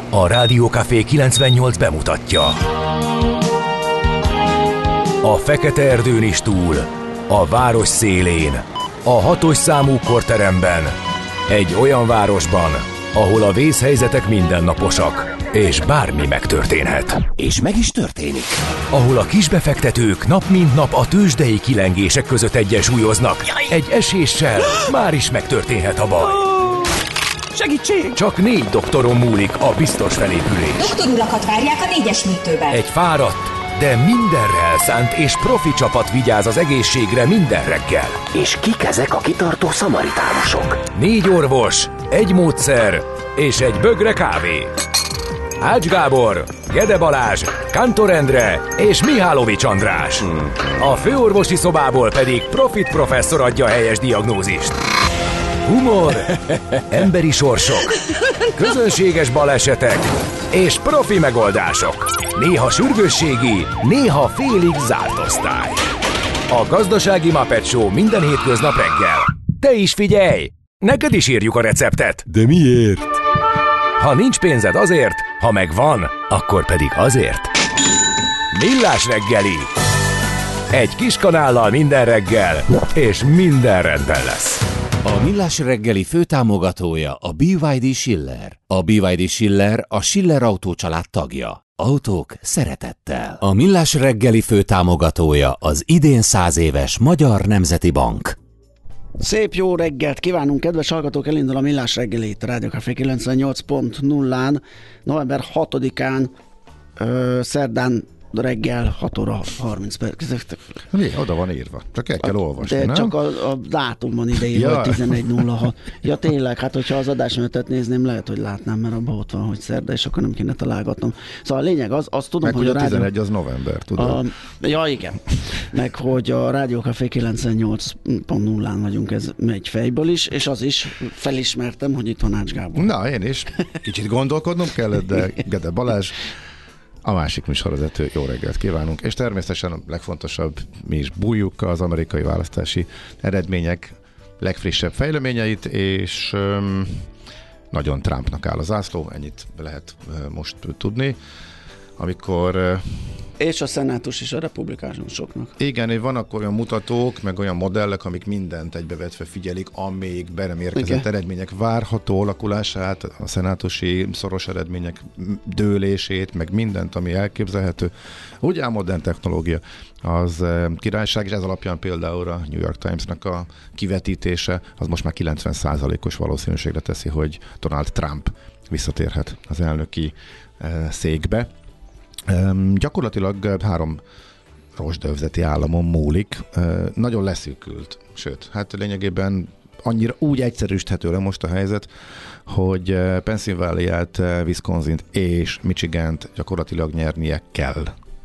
A Rádiókafé 98 bemutatja. A fekete erdőn is túl, a város szélén, a 6-os számú korteremben, egy olyan városban, ahol a vészhelyzetek mindennaposak, és bármi megtörténhet. És meg is történik. Ahol a kisbefektetők nap mint nap a tőzsdei kilengések között egyensúlyoznak. Egy eséssel már is megtörténhet a baj. Segítség! Csak 4 doktoron múlik a biztos felépülés. Doktorulakat várják a 4-es műtőben. Egy fáradt, de mindenre elszánt és profi csapat vigyáz az egészségre minden reggel. És kik ezek a kitartó szamaritánusok? 4 orvos, egy módszer és egy bögre kávé. Ács Gábor, Gede Balázs, Kantor Endre és Mihálovics András. A főorvosi szobából pedig Profit professzor adja a helyes diagnózist. Humor, emberi sorsok, közönséges balesetek és profi megoldások. Néha sürgősségi, néha félig zárt osztály. A Gazdasági Muppet Show minden hétköznap reggel. Te is figyelj! Neked is írjuk a receptet. De miért? Ha nincs pénzed azért, ha megvan, akkor pedig azért. Millás reggeli. Egy kis kanállal minden reggel, és minden rendben lesz. A Millás reggeli főtámogatója a BYD Schiller. A BYD Schiller a Schiller Autó család tagja. Autók szeretettel. A Millás reggeli főtámogatója az idén 100 éves Magyar Nemzeti Bank. Szép jó reggelt kívánunk, kedves hallgatók! Elindul a Millás reggeli itt a Rádiókafé 98.0-án, november 6-án, szerdán reggel 6 óra 30 perc. Mi? Oda van írva. Csak el kell olvasni, de nem? csak a dátum van ideírva, Ja. 11.06. Ja tényleg, hát hogyha az adásmenetet nézném, lehet, hogy látnám, mert abban ott van, hogy szerda, és akkor nem kéne találgatnom. Szóval a lényeg az, azt tudom, meg hogy a 11 az november, tudod? Ja, igen. Meg hogy a Rádiókafé 98.0-án vagyunk, ez megy fejből is, és az is felismertem, hogy itt van Ács Gábor. Na, én is. Kicsit gondolkodnom kellett, de Gede Balázs, a másik műsorvezető, jó reggelt kívánunk, és természetesen a legfontosabb, mi is bújjuk az amerikai választási eredmények legfrissebb fejleményeit, és nagyon Trumpnak áll a zászló, ennyit lehet most tudni. Amikor És a szenátus és a republikánusoknak. igen, vannak olyan mutatók, meg olyan modellek, amik mindent egybevetve figyelik, amíg be nem érkezett eredmények várható alakulását, a szenátusi szoros eredmények dőlését, meg mindent, ami elképzelhető. Ugye a modern technológia az királyság, és ez alapján például a New York Times-nak a kivetítése, az most már 90%-os valószínűségre teszi, hogy Donald Trump visszatérhet az elnöki székbe. Gyakorlatilag 3 rozsdövezeti államon múlik, nagyon leszűkült, sőt, hát lényegében annyira úgy egyszerűsíthető le most a helyzet, hogy Pennsylvaniát, Wisconsin-t és Michigant gyakorlatilag nyernie kell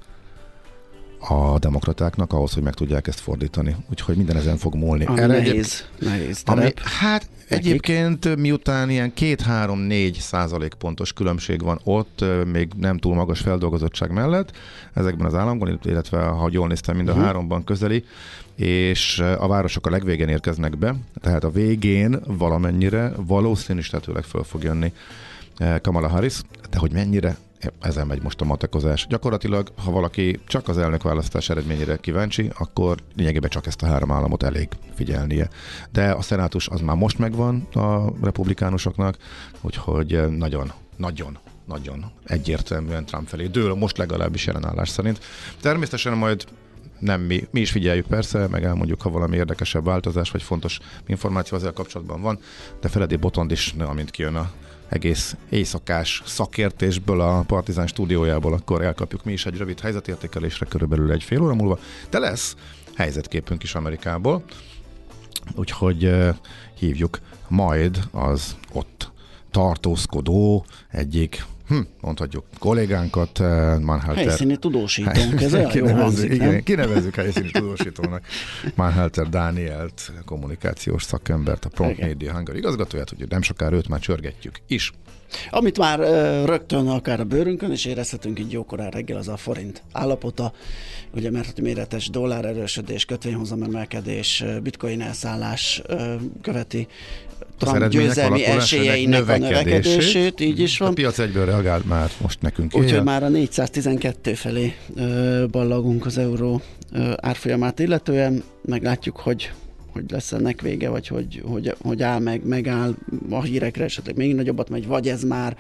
a demokratáknak ahhoz, hogy meg tudják ezt fordítani. Úgyhogy minden ezen fog múlni. Ami nehéz terep. Hát egyébként miután ilyen 2-3-4 pontos különbség van ott, még nem túl magas feldolgozottság mellett ezekben az államban, illetve ha jól néztem, mind a 3-ban közeli, és a városok a legvégén érkeznek be, tehát a végén valamennyire valószínűsíthetőleg föl fog jönni Kamala Harris, de hogy mennyire, ezen megy most a matekozás. Gyakorlatilag, ha valaki csak az elnökválasztás eredményére kíváncsi, akkor lényegében csak ezt a 3 államot elég figyelnie. De a szenátus az már most megvan a republikánusoknak, úgyhogy nagyon egyértelműen Trump felé dől, most legalábbis jelenállás szerint. Természetesen majd nem mi is figyeljük persze, meg elmondjuk, ha valami érdekesebb változás, vagy fontos információ ezzel kapcsolatban van, de Feledi Botond is, amint kijön a egész éjszakás szakértésből a Partizán stúdiójából, akkor elkapjuk mi is egy rövid helyzetértékelésre körülbelül egy fél óra múlva, de lesz helyzetképünk is Amerikából, úgyhogy hívjuk majd az ott tartózkodó egyik mondhatjuk kollégánkat, Manhalter. Helyszíni tudósítónk, ez olyan jó hangzik, igen, kinevezzük helyszíni tudósítónak Manhalter Dánielt, kommunikációs szakembert, a Prompt Media Hungary igazgatóját, úgyhogy nem sokára őt már csörgetjük is. Amit már rögtön akár a bőrünkön is érezhetünk így jókorán reggel, az a forint állapota, ugye mert méretes dollár erősödés, kötvényhozam emelkedés, bitcoin elszállás követi Trump győzelmi esélyeinek a növekedését, így is van. A piac egyből reagál, már most nekünk Úgyhogy már a 412 felé ballagunk az euró árfolyamát illetően, meglátjuk, hogy lesz ennek vége, vagy hogy áll megáll a hírekre, esetleg még nagyobbat megy, vagy ez már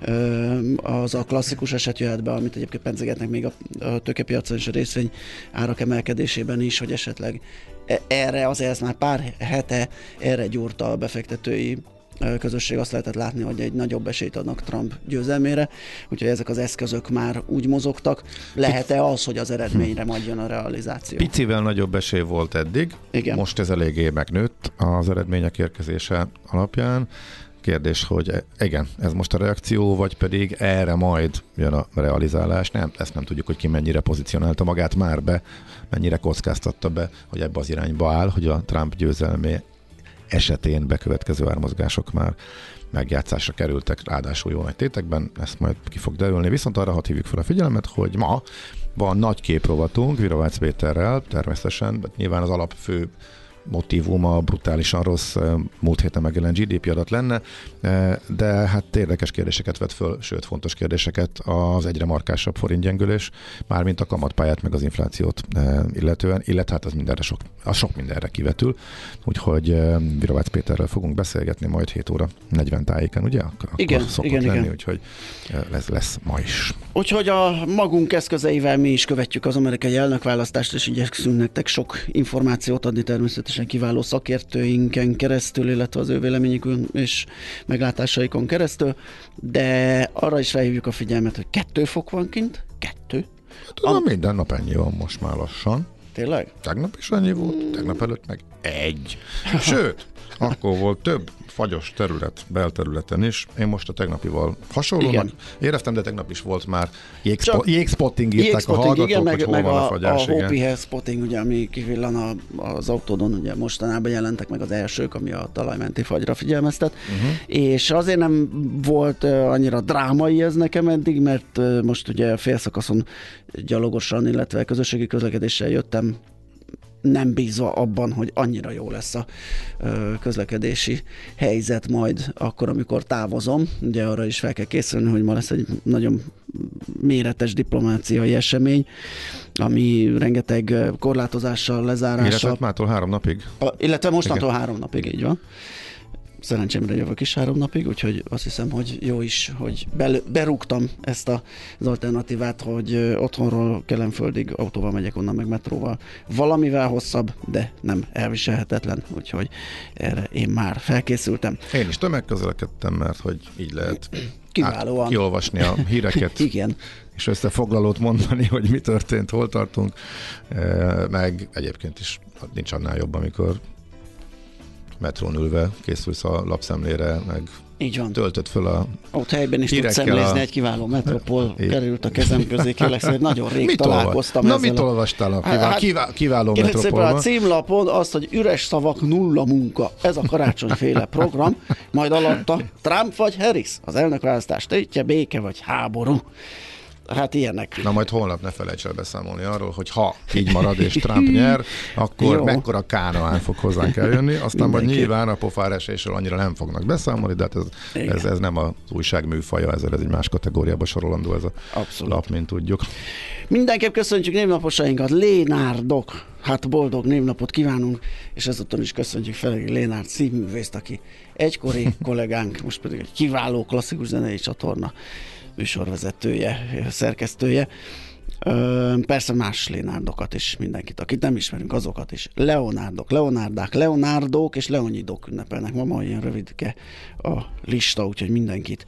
az a klasszikus eset jöhet be, amit egyébként pedzegetnek még a tőkepiacon és a részvény árak emelkedésében is, hogy esetleg erre azért ez már pár hete erre gyúrta a befektetői közösség, azt lehetett látni, hogy egy nagyobb esélyt adnak Trump győzelmére, úgyhogy ezek az eszközök már úgy mozogtak. Lehet-e az, hogy az eredményre majd jön a realizáció? Picivel nagyobb esély volt eddig, igen. Most ez eléggé megnőtt az eredmények érkezése alapján. Kérdés, hogy igen, ez most a reakció, vagy pedig erre majd jön a realizálás. Nem, ezt nem tudjuk, hogy ki mennyire pozícionálta magát már be, mennyire kockáztatta be, hogy ebbe az irányba áll, hogy a Trump győzelmé esetén bekövetkező ármozgások már megjátszásra kerültek, ráadásul jó nagy tétekben, ezt majd ki fog derülni. Viszont arra hadd hívjuk fel a figyelmet, hogy ma van nagy képrovatunk Virovácz Péterrel, természetesen, nyilván az alapfő motívuma a brutálisan rossz múlt héten megjelent GDP adat lenne, de hát érdekes kérdéseket vet föl, sőt fontos kérdéseket az egyre markásabb forintgyengülés, mármint a kamatpályát meg az inflációt illetően, illetve hát az sok mindenre kivetül, úgyhogy Virovácz Péterrel fogunk beszélgetni majd 7 óra 40 tájéken, ugye? Igen, igen. Úgyhogy lesz ma is. Úgyhogy a magunk eszközeivel mi is követjük az amerikai elnökválasztást, és igyekszünk nektek sok információt adni, természetesen kiváló szakértőinken keresztül, illetve az ő véleményükön és meglátásaikon keresztül, de arra is felhívjuk a figyelmet, hogy 2 fok van kint. 2. Minden nap ennyi van most már lassan. Tényleg? Tegnap is annyi volt, tegnap előtt meg 1. Sőt, akkor volt több fagyos terület, belterületen is. Én most a tegnapival hasonlónak éreztem, de tegnap is volt már jégspotting írták a hallgatók, igen, hogy hol van a fagyás. A Hopi spotting, ugye, ami kivillan az autódon, ugye mostanában jelentek meg az elsők, ami a talajmenti fagyra figyelmeztet, és azért nem volt annyira drámai ez nekem eddig, mert most ugye félszakaszon gyalogosan, illetve közösségi közlekedéssel jöttem, nem bízva abban, hogy annyira jó lesz a közlekedési helyzet majd akkor, amikor távozom. Ugye arra is fel kell készülni, hogy ma lesz egy nagyon méretes diplomáciai esemény, ami rengeteg korlátozással, lezárással. Illetve mától 3 napig. Illetve mostantól 3 napig, így van. Szerencsémre jövök is 3 napig, úgyhogy azt hiszem, hogy jó is, hogy berúgtam ezt az alternatívát, hogy otthonról Kelenföldig autóval megyek, onnan meg metróval. Valamivel hosszabb, de nem elviselhetetlen, úgyhogy erre én már felkészültem. Én is tömegközlekedtem, mert hogy így lehet kiválóan kiolvasni a híreket. Igen. És összefoglalót mondani, hogy mi történt, hol tartunk, meg egyébként is nincs annál jobb, amikor metrón ülve készülsz a lapszemlére, meg így van. Töltött föl a ott helyben is tudsz szemlézni, egy kiváló Metropol került a kezem közé, kérlek, hogy nagyon rég találkoztam ezzel. Mit olvastál a kiváló Metropolban? A címlapon azt, hogy üres szavak, nulla munka. Ez a karácsonyféle program, majd alatta Trump vagy Harris, az elnökválasztás tétje, béke vagy háború. Hát ilyenek. Na majd holnap ne felejts el beszámolni arról, hogy ha így marad és Trump nyer, akkor mekkora kánaán fog hozzánk eljönni, aztán majd nyilván a pofáresésről annyira nem fognak beszámolni, de hát ez nem az újság műfaja, ez egy más kategóriába sorolandó ez a lap, mint tudjuk. Mindenképp köszöntjük névnaposainkat, Lénárdok. Hát boldog névnapot kívánunk, és ezúttal is köszöntjük Felegi Lénárd színművészt, aki egykori kollégánk, most pedig egy kiváló klasszikus zenei csatorna műsorvezetője, szerkesztője. Persze más Lénárdokat is, mindenkit, akit nem ismerünk, azokat is. Leonárdok, Leonárdák, Leonárdók és Leonidok ünnepelnek. Ma ilyen rövidke a lista, úgyhogy mindenkit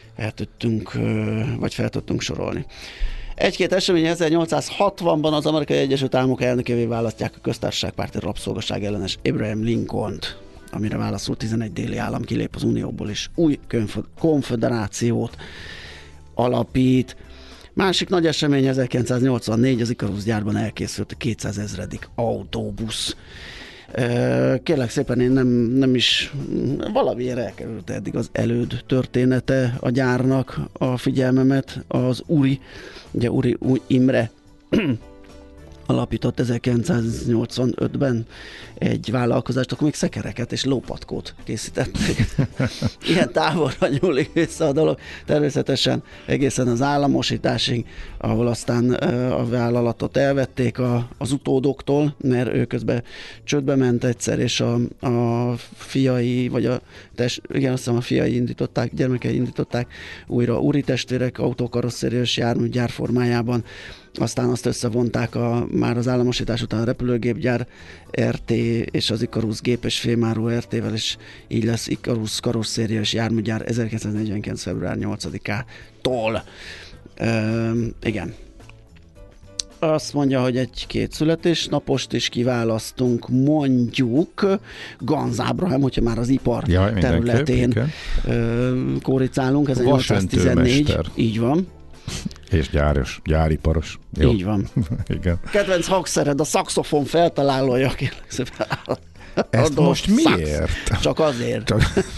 fel tudtunk sorolni. Egy-két esemény 1860-ban az Amerikai Egyesült Államok elnökévé választják a köztársaságpárti rabszolgaság ellenes Abraham Lincolnt, amire válaszul 11 déli állam kilép az Unióból és új konföderációt alapít. Másik nagy esemény 1984, az Ikarus gyárban elkészült a 200 000. Autóbusz. Kérlek szépen, én nem is valamiért elkerült eddig az előd története a gyárnak a figyelmemet, az Uri Imre alapított 1985-ben egy vállalkozást, akkor még szekereket és lópatkót készítettek. Ilyen távolra nyúlik vissza a dolog. Természetesen egészen az államosításig, ahol aztán a vállalatot elvették az utódoktól, mert ő közben csődbe ment egyszer, és a fiai, vagy azt hiszem a fiai indították, gyermekei indították újra úri testvérek autókarosszériás járműgyár formájában. Aztán azt összevonták már az államosítás után a repülőgépgyár RT és az Ikarus gép és fémáró RT-vel, és így lesz Ikarus karosszériás járműgyár 1949. február 8-ától. Igen. Azt mondja, hogy egy-két születésnapost is kiválasztunk, mondjuk Ganz Ábrahám, hogyha már az ipar területén kóricálunk, 1814. Így van. És gyáriparos. Jó. Így van. Igen. Kedvenc hangszered, a szaxofon feltalálója, kérlek szépen. Ezt most miért? Csak azért.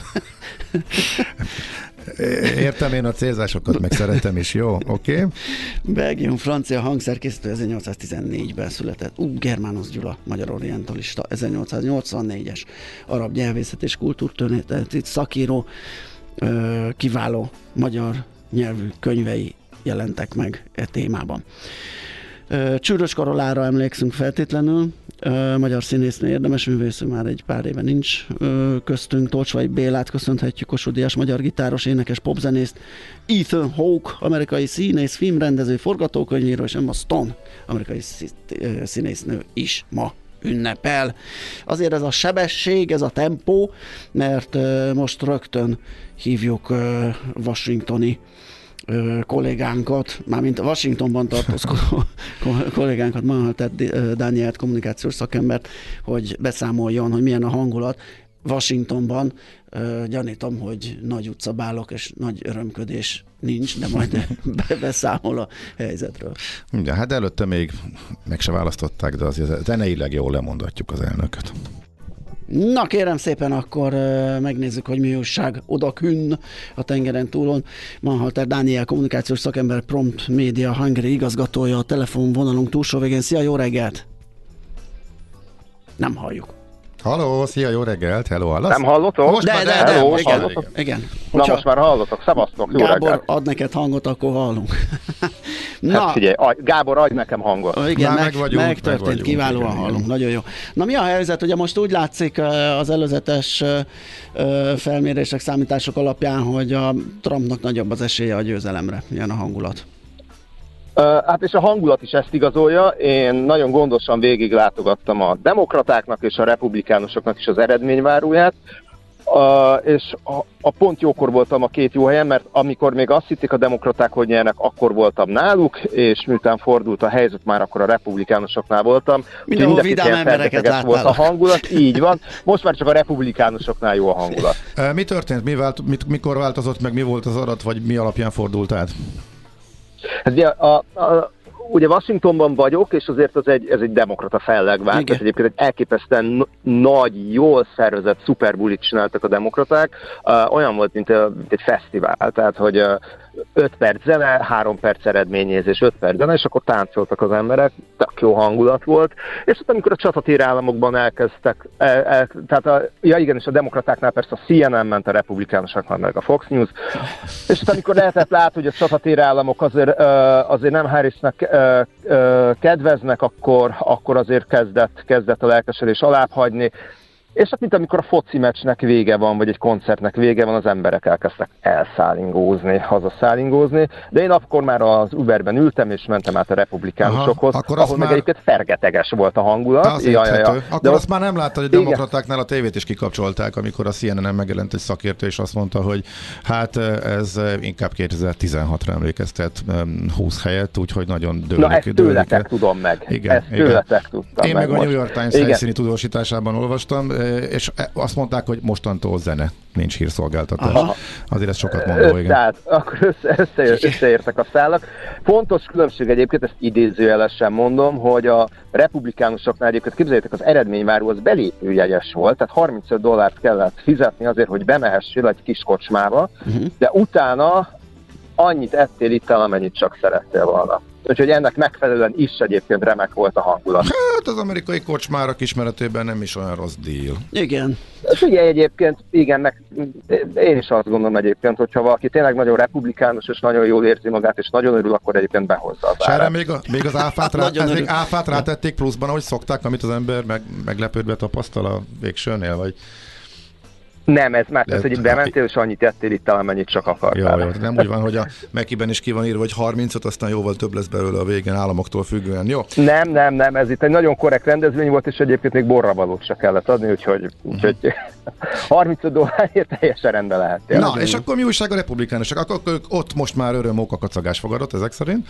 Értem én a célzásokat, meg szeretem is, jó? Oké. Okay. Belgium, francia hangszerkészítő 1814-ben született. Germános Gyula, magyar orientalista, 1884-es arab nyelvészet és kultúrtörténeti szakíró, kiváló magyar nyelvű könyvei jelentek meg e témában. Csűrös Karolára emlékszünk feltétlenül, magyar színésznő, érdemes művészünk, már egy pár éve nincs köztünk. Tolcsvai Bélát köszönhetjük, Kossuth Díjas magyar gitáros, énekes, popzenészt, Ethan Hawke, amerikai színész, filmrendező, forgatókönyvíró, és Emma Stone, amerikai színésznő is ma ünnepel. Azért ez a sebesség, ez a tempó, mert most rögtön hívjuk washingtoni kollégánkat, mármint Washingtonban tartózkodó kollégánkat, Manhalter Dánielt, kommunikációs szakembert, hogy beszámoljon, hogy milyen a hangulat. Washingtonban gyanítom, hogy nagy utcabálok és nagy örömködés nincs, de majd beszámol a helyzetről. Ja, hát előtte még meg se választották, de azért zeneileg jól lemondatjuk az elnököt. Na kérem szépen, akkor megnézzük, hogy mi újság odakünn a tengeren túlon. Manhalter Dániel, kommunikációs szakember, Prompt Media Hungary igazgatója a telefonvonalunk túlsó végén. Szia, jó reggelt! Nem halljuk. Halló, szia, jó reggelt, hello, hallasz? Nem hallotok? Most de, hello, igen. Na most már hallotok, szevasztok, jó Gábor, reggelt. ad neked hangot, akkor hallunk. Na. Hát figyelj, Gábor, adj nekem hangot. Igen, megtörtént, kiválóan igen, hallunk, nagyon jó. Na mi a helyzet? Ugye most úgy látszik az előzetes felmérések, számítások alapján, hogy a Trumpnak nagyobb az esélye a győzelemre. Milyen a hangulat? Hát és a hangulat is ezt igazolja. Én nagyon gondosan végiglátogattam a demokratáknak és a republikánusoknak is az eredményváróját, és a pont jókor voltam a két jó helyen, mert amikor még azt hitték a demokraták, hogy nyernek, akkor voltam náluk, és miután fordult a helyzet, már akkor a republikánusoknál voltam. Mindenhol vidám embereket láttál. Volt a hangulat, így van. Most már csak a republikánusoknál jó a hangulat. Mi történt? Mikor változott meg? Mi volt az adat, vagy mi alapján fordult át? Ugye Washingtonban vagyok, és azért ez egy demokrata fellegvány, tehát egyébként egy elképesztően nagy, jól szervezett Super Bowl-it csináltak a demokraták, olyan volt, mint egy fesztivál, tehát hogy 5 perc zene, 3 perc eredményezés, 5 perc zene, és akkor táncoltak az emberek, tök jó hangulat volt, és ott amikor a csatatér államokban elkezdtek, igenis a demokratáknál persze a CNN ment, a republikánusoknál meg a Fox News, és ott amikor lehetett látni, hogy a csatatér államok azért nem Harrisnek kedveznek, akkor azért kezdett a lelkesedés alábbhagyni, és hát mint amikor a foci meccsnek vége van, vagy egy koncertnek vége van, az emberek elkezdtek hazaszállingózni, de én akkor már az Uberben ültem, és mentem át a republikánusokhoz, ahol meg egyébként fergeteges volt a hangulat. Akkor azt már nem láttad, hogy a demokratáknál a tévét is kikapcsolták, amikor a CNN-en megjelent egy szakértő, és azt mondta, hogy hát ez inkább 2016-ra emlékeztet 20 helyett, úgyhogy nagyon dőlik. Na ezt tőletek tudom meg. Igen, tőletek tudtam én meg a New York Times helyszíni tudósításában olvastam, és azt mondták, hogy mostantól zene, nincs hírszolgáltatás. Aha. Azért ez sokat mondó, igen. Tehát akkor összeértek a szálak. Fontos különbség egyébként, ezt idézőjelesen mondom, hogy a republikánusoknál egyébként képzeljétek, az eredményváró az belépőjegyes volt, tehát $35 kellett fizetni azért, hogy bemehessél egy kis kocsmába, de utána annyit ettél, ittél, amennyit csak szerettél volna. Úgyhogy ennek megfelelően is egyébként remek volt a hangulat. Hát az amerikai kocsmárak ismeretében nem is olyan rossz deal. Igen. Figyelj egyébként, igen, meg én is azt gondolom egyébként, hogyha valaki tényleg nagyon republikánus és nagyon jól érzi magát, és nagyon örül, akkor egyébként behozza az erre árát. még az áfát rátették pluszban, ahogy szokták, amit az ember meglepődve tapasztal a végsőnél, vagy... Nem, ez már ez egy bementél, és annyit tettél itt, amennyit csak akartál. Jó, nem úgy van, hogy a Mekiben is ki van írva, hogy 35, aztán jóval több lesz belőle a végén államoktól függően, jó? Nem, ez itt egy nagyon korrekt rendezvény volt, és egyébként még borravalót se kellett adni, úgyhogy $35 teljesen rendben lehet. Na, és akkor mi újság a republikánusok? Akkor ott most már öröm móka kacagás fogadott ezek szerint?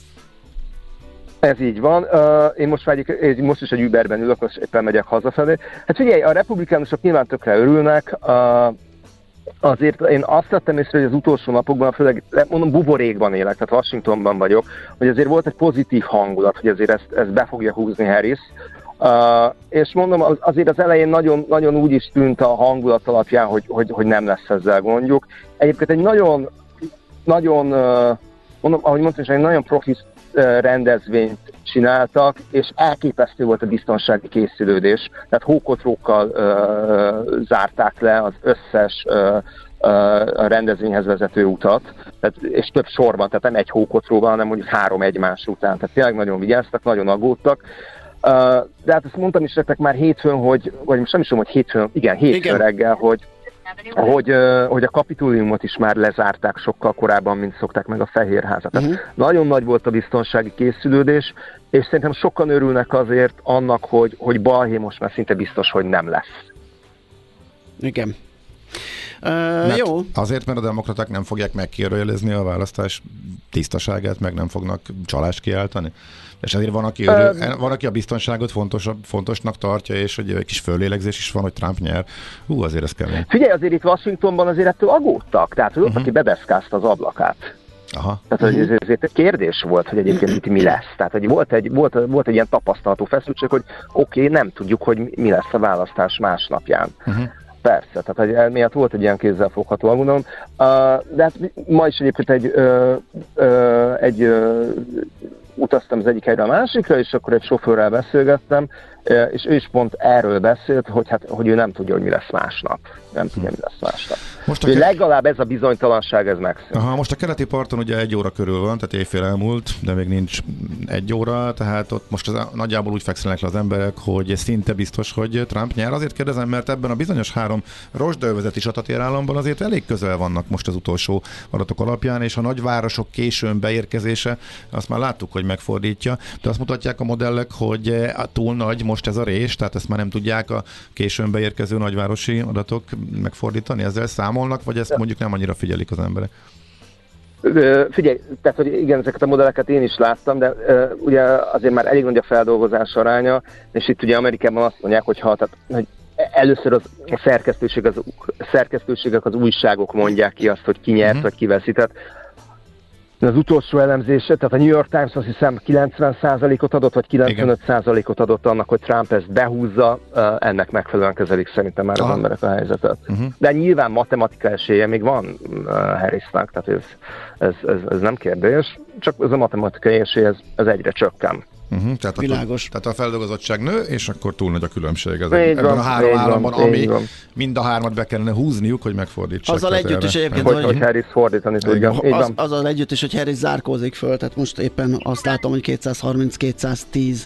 Ez így van. Én most is egy Uberben ülök, most éppen megyek hazafelé. Hát figyelj, a republikánusok nyilván tökre örülnek. Azért én azt vettem észre, hogy az utolsó napokban, főleg mondom, buborékban élek, tehát Washingtonban vagyok, hogy azért volt egy pozitív hangulat, hogy azért ezt be fogja húzni Harris. És mondom, azért az elején nagyon, nagyon úgy is tűnt a hangulat alapján, hogy nem lesz ezzel gondjuk. Egyébként egy nagyon, mondom, ahogy mondtam, egy nagyon profi rendezvényt csináltak, és elképesztő volt a biztonsági készülődés. Tehát hókotrókkal zárták le az összes a rendezvényhez vezető utat, tehát, és több sorban, tehát nem egy hókotróval, hanem mondjuk 3 egymás után. Tehát tényleg nagyon vigyáztak, nagyon aggódtak. De hát ezt mondtam is nektek már hétfőn, vagy most nem is tudom, hogy hétfőn reggel, hogy a Kapitoliumot is már lezárták sokkal korábban, mint szokták meg a Fehérházat. Tehát nagyon nagy volt a biztonsági készülődés, és szerintem sokan örülnek azért annak, hogy balhé most már szinte biztos, hogy nem lesz. Igen. Jó. Azért, mert a demokraták nem fogják megkérdőjelezni a választás tisztaságát, meg nem fognak csalást kiáltani. És ezért van, aki a biztonságot fontosnak tartja, és hogy egy kis fölélegzés is van, hogy Trump nyer. Azért ez kemény. Figyelj, azért itt Washingtonban azért ettől aggódtak. Tehát, hogy ott, aki bedeszkázta az ablakát. Aha. Tehát, hogy ezért egy kérdés volt, hogy egyébként itt mi lesz. Tehát, hogy volt egy ilyen tapasztalható feszültség, hogy oké, nem tudjuk, hogy mi lesz a választás másnapján. Persze, tehát miatt volt egy ilyen kézzelfogható aggodalom. De hát ma is egyébként utaztam az egyik helyre a másikra, és akkor egy sofőrrel beszélgettem, és ő is pont erről beszélt, hogy ő nem tudja, hogy mi lesz másnap. Nem tudja, mi lesz másnap. Legalább ez a bizonytalanság, ez megszűnt. Most a keleti parton ugye 1 óra körül van, tehát éjfél elmúlt, de még nincs 1 óra, tehát ott most nagyjából úgy fekszenek le az emberek, hogy szinte biztos, hogy Trump nyer. Azért kérdezem, mert ebben a bizonyos 3 rozsdaövezeti csatatér-államban azért elég közel vannak most az utolsó adatok alapján, és a nagyvárosok későn beérkezése, azt már láttuk, hogy megfordítja, de azt mutatják a modellek, hogy túl nagy most ez a rés, tehát ezt már nem tudják a későn beérkező nagyvárosi adatok megfordítani, ezzel számolnak, vagy ezt mondjuk nem annyira figyelik az emberek? Figyelj, tehát hogy igen, ezeket a modelleket én is láttam, de ugye azért már elég nagy a feldolgozás aránya, és itt ugye Amerikában azt mondják, hogy először a szerkesztőségek, az újságok mondják ki azt, hogy ki nyert, vagy ki veszített. Az utolsó elemzése, tehát a New York Times azt hiszem 90%-ot adott, vagy 95%-ot adott annak, hogy Trump ezt behúzza, ennek megfelelően kezelik szerintem már az emberek a helyzetet. De nyilván matematika esélye még van Harrisnak, tehát ez nem kérdés, csak ez a matematikai esély ez egyre csökken. Tehát a feldolgozottság nő, és akkor túl nagy a különbség ebben a 3 államban, ami mind a 3-at be kellene húzniuk, hogy megfordítsák. Azzal együtt is egyébként, hogy Harris fordítani tudja. Azzal együtt is, hogy Harris zárkózik föl, tehát most éppen azt látom, hogy 230-210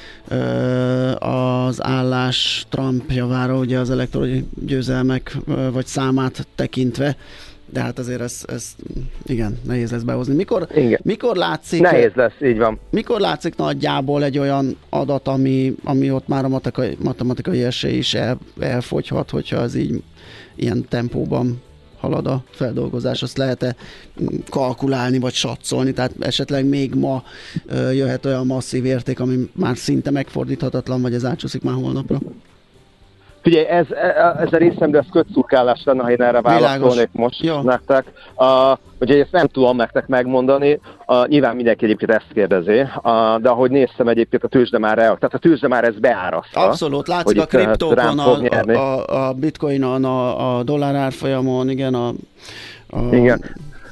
az állás Trump javára, ugye az elektorai győzelmek vagy számát tekintve. De hát azért ez igen, nehéz lesz behozni. Mikor látszik... Nehéz lesz, így van. Mikor látszik nagyjából egy olyan adat, ami ott már a matematikai esély is elfogyhat, hogyha az így ilyen tempóban halad a feldolgozás, azt lehet-e kalkulálni, vagy satszolni, tehát esetleg még ma jöhet olyan masszív érték, ami már szinte megfordíthatatlan, vagy ez átsúszik már holnapra? Figyelj, ez a részemről ez kötszurkálás lenne, ha én erre válaszolnék most nektek. Úgyhogy ezt nem tudom nektek megmondani. Nyilván mindenki egyébként ezt kérdezi, de ahogy néztem egyébként a tőzsde már ezt beáraszta. Abszolút, látszik a kriptókon, a bitcoinon, a dollár árfolyamon, igen. Igen.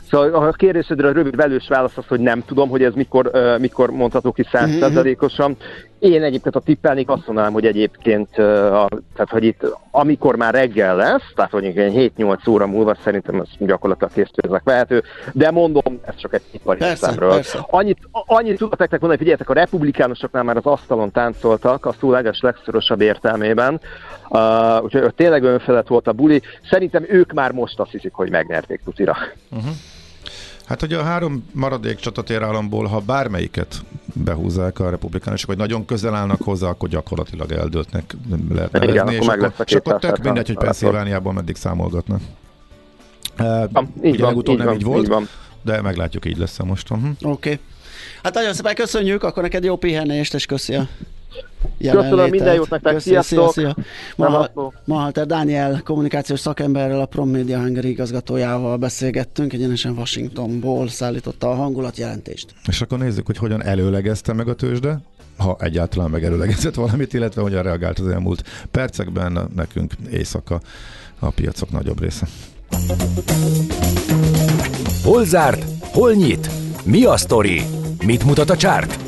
Szóval a kérdésedre a rövid velős válasz az, hogy nem tudom, hogy ez mikor mondható ki 100%-osan. Én egyébként, a tippelnék, azt mondanám, hogy egyébként, tehát hogy itt amikor már reggel lesz, tehát hogy 7-8 óra múlva szerintem ez gyakorlatilag készpénznek vehető, de mondom, ez csak egy tippari számról. Annyit tudok nektek mondani, figyeljetek, a republikánusoknál már az asztalon táncoltak a szó legszorosabb értelmében, úgyhogy tényleg önfelett volt a buli. Szerintem ők már most azt hiszik, hogy megnyerték tutira. Hát ugye a 3 maradék csatatérállomból, ha bármelyiket behúzzák a republikánusok, vagy nagyon közel állnak hozzá, akkor gyakorlatilag eldőltnek lehet nevezni, és akkor tök mindegy, hogy Pennsylvániában meddig számolgatnak. Ugye legutóbb nem így volt, de meglátjuk, így lesz most. Oké. Hát nagyon szépen köszönjük, akkor neked jó pihenést, és köszi a Köszönöm, minden jót nektek, sziasztok! Mahalter Dániel kommunikációs szakemberrel, a Prom Media Hungary igazgatójával beszélgettünk, egyenesen Washingtonból szállította a hangulatjelentést. És akkor nézzük, hogy hogyan előlegezte meg a tőzsde, ha egyáltalán megelőlegezett valamit, illetve hogyan reagált az elmúlt percekben, nekünk éjszaka a piacok nagyobb része. Hol zárt? Hol nyit? Mi a sztori? Mit mutat a csárt?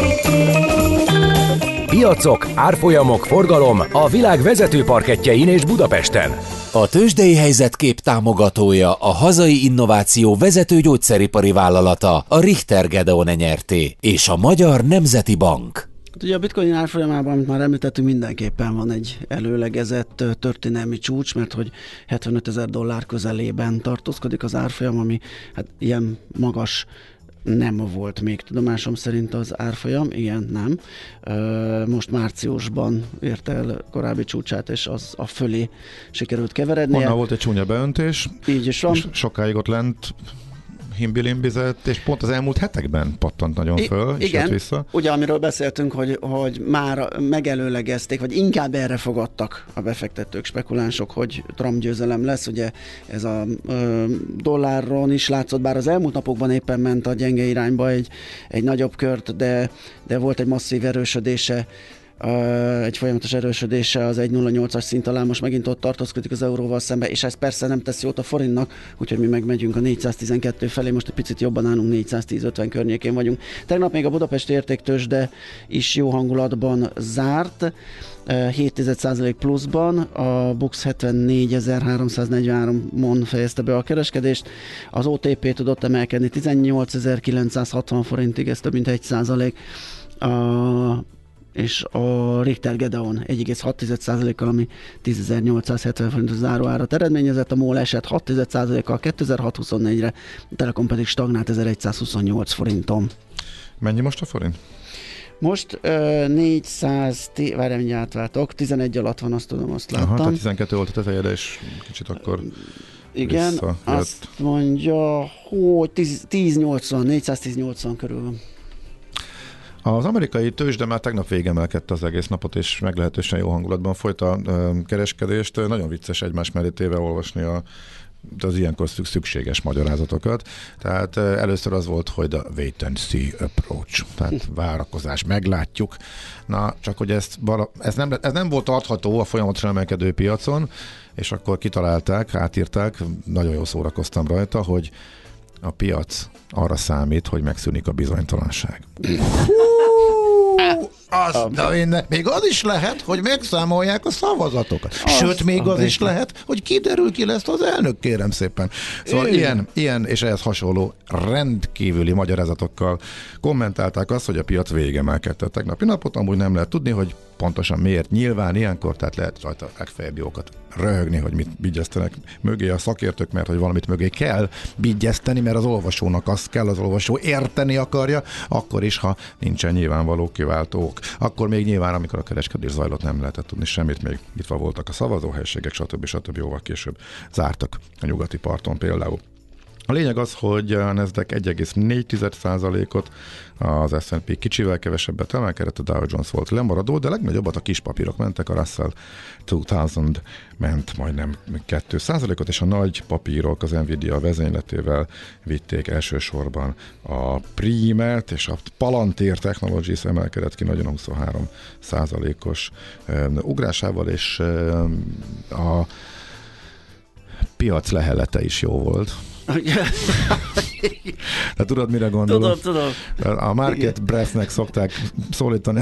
Piacok, árfolyamok, forgalom a világ vezető parkettjein és Budapesten. A tőzsdei helyzetkép támogatója a hazai innováció vezető gyógyszeripari vállalata, a Richter Gedeon Nyrt. És a Magyar Nemzeti Bank. Ugye a bitcoin árfolyamában, amit már említettünk, mindenképpen van egy előlegezett történelmi csúcs, mert hogy $75,000 közelében tartózkodik az árfolyam, ami hát ilyen magas nem volt még tudomásom szerint az árfolyam, igen, nem. Most márciusban ért el korábbi csúcsát, és az a fölé sikerült keverednie. Onnan volt egy csúnya beöntés, így is van. És sokáig ott lent himbilimbizett, és pont az elmúlt hetekben pattant nagyon föl, és jött vissza. Ugye amiről beszéltünk, hogy már megelőlegezték, vagy inkább erre fogadtak a befektetők, spekulánsok, hogy Trump győzelem lesz. Ugye ez a dollárron is látszott, bár az elmúlt napokban éppen ment a gyenge irányba egy nagyobb kört, de volt egy masszív erősödése, egy folyamatos erősödése az 1,08-as szint alá, most megint ott tartózkodik az euróval szembe, és ez persze nem tesz jót a forintnak, úgyhogy mi megmegyünk a 412 felé, most egy picit jobban állunk, 410-50 környékén vagyunk. Tegnap még a budapesti értéktőzsde is jó hangulatban zárt, 0,7% pluszban, a Bux 74.343-on fejezte be a kereskedést, az OTP tudott emelkedni 18.960 forintig, ez több mint 1%. És a Richter Gedeon 1,6%-kal, ami 10.870 forintos záróárat eredményezett, a MOL esett 6%-kal 2624-re, a Telekom pedig stagnált 1128 forinton. Mennyi most a forint? Most 400, várjál, mindjárt átváltok, 11 alatt van, azt tudom, azt láttam. Tehát 12 volt a teteje, de és kicsit akkor igen, azt mondja, hogy 410-80 körül. Az amerikai tőzsde már tegnap végemelkedte az egész napot, és meglehetősen jó hangulatban folyt a kereskedést. Nagyon vicces egymás mellé téve olvasni az ilyenkor szükséges magyarázatokat. Tehát először az volt, hogy a wait and see approach, tehát várakozás, meglátjuk. Na, csak hogy ez nem volt adható a folyamatosan emelkedő piacon, és akkor kitalálták, átírták, nagyon jól szórakoztam rajta, hogy a piac arra számít, hogy megszűnik a bizonytalanság. Még az is lehet, hogy megszámolják a szavazatokat. Sőt, még az is lehet, hogy kiderül, ki lesz az elnök, kérem szépen. Szóval ilyen és ehhez hasonló rendkívüli magyarázatokkal kommentálták azt, hogy a piac végemelkedte a tegnapi napot, amúgy nem lehet tudni, hogy pontosan miért. Nyilván ilyenkor, tehát lehet rajta legfeljebb jókat röhögni, hogy mit bigyeztenek mögé a szakértők, mert hogy valamit mögé kell bigyezteni, mert az olvasónak azt kell, az olvasó érteni akarja, akkor is, ha nincsen nyilvánvaló kiváltók. Akkor még nyilván, amikor a kereskedés zajlott, nem lehetett tudni semmit, még nyitva voltak a szavazóhelységek, stb. Jóval később zártak a nyugati parton például. A lényeg az, hogy a Nasdaq 1,4%-ot, az S&P kicsivel kevesebbet emelkedett, a Dow Jones volt lemaradó, de legnagyobbat a kis papírok mentek, a Russell 2000 ment majdnem 2%-ot, és a nagy papírok az Nvidia vezényletével vitték elsősorban a Primet, és a Palantir Technologies emelkedett ki nagyon 23%-os ugrásával, és a piac lehellete is jó volt. De tudod, mire gondolok? Tudom. A market breathnek szokták szólítani,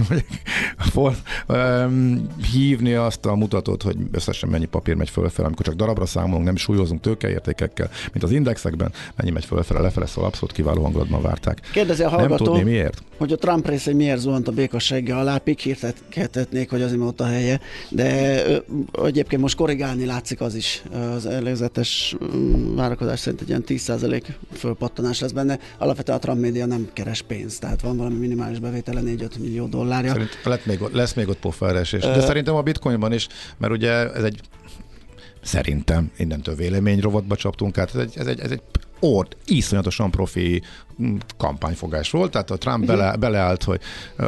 hívni azt a mutatót, hogy összesen mennyi papír megy fölfele, amikor csak darabra számolunk, nem súlyozunk tőkeértékekkel, mint az indexekben, mennyi megy fölfele, lefele, szóval abszolút kiváló hangulatban várták. Kérdezi a hallgató, nem tudni miért? Hogy a Trump részén miért zuhant a békasegge alá, hirdethetnék, hogy azért ott a helye, de egyébként most korrigálni látszik az is. Az előzetes várakozás szerint egy ilyen 10% fölpattanás lesz benne. Alapvetően a Trump média nem keres pénzt, tehát van valami minimális bevétele, 4-5 millió dollárja. Szerint lesz még ott pofáresés. De szerintem a bitcoinban is, mert ugye ez egy szerintem innentől véleményrovatba csaptunk át, ez egy iszonyatosan profi kampányfogás volt, tehát a Trump beleállt, hogy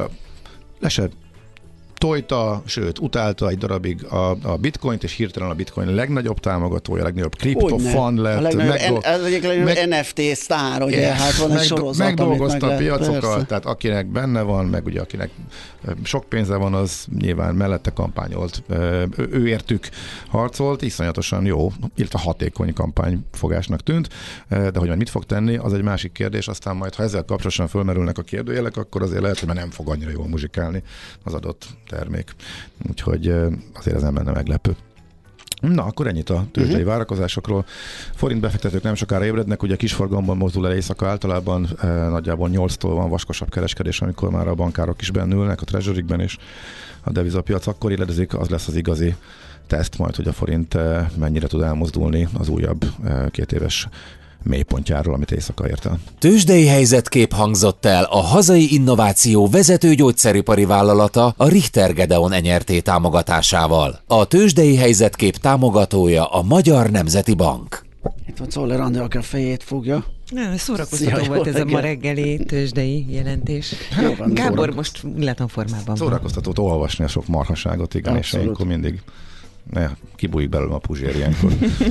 tojta, sőt, utálta egy darabig a bitcoint, és hirtelen a bitcoin legnagyobb támogatója, legnagyobb kriptofan lett. Legnagyobb NFT sztár, ugye, hát van egy sorozat, megdolgozta a piacokat, tehát akinek benne van, meg ugye akinek sok pénze van, az nyilván mellette kampányolt. Ő értük harcolt, iszonyatosan jó, illetve hatékony kampányfogásnak tűnt, de hogy majd mit fog tenni, az egy másik kérdés, aztán majd, ha ezzel kapcsolatosan fölmerülnek a kérdőjelek, akkor azért lehet, hogy már nem fog annyira jól muzsikálni az adott termék. Úgyhogy azért ez nem lenne meglepő. Na, akkor ennyit a tőzsdei várakozásokról. Forint befektetők nem sokára ébrednek, ugye kisforgalomban mozdul el éjszaka, általában nagyjából 8-tól van vaskosabb kereskedés, amikor már a bankárok is bennülnek, a treasury-ben is a devizapiac akkor illedezik, az lesz az igazi teszt majd, hogy a forint mennyire tud elmozdulni az újabb 2 éves mélypontjáról, amit éjszaka ért el. Tőzsdei helyzetkép hangzott el a hazai innováció vezető gyógyszeripari vállalata a Richter Gedeon NRT támogatásával. A tőzsdei helyzetkép támogatója a Magyar Nemzeti Bank. Itt van Czoller Andi, aki a fejét fogja. Nem, szórakoztató volt ez a ma reggeli tőzsdei jelentés. Gábor most illetlen formában van. Szórakoztatót olvasni a sok marhaságot, igen, és ilyenkor mindig kibújik belőle a puzsér ilyenkor.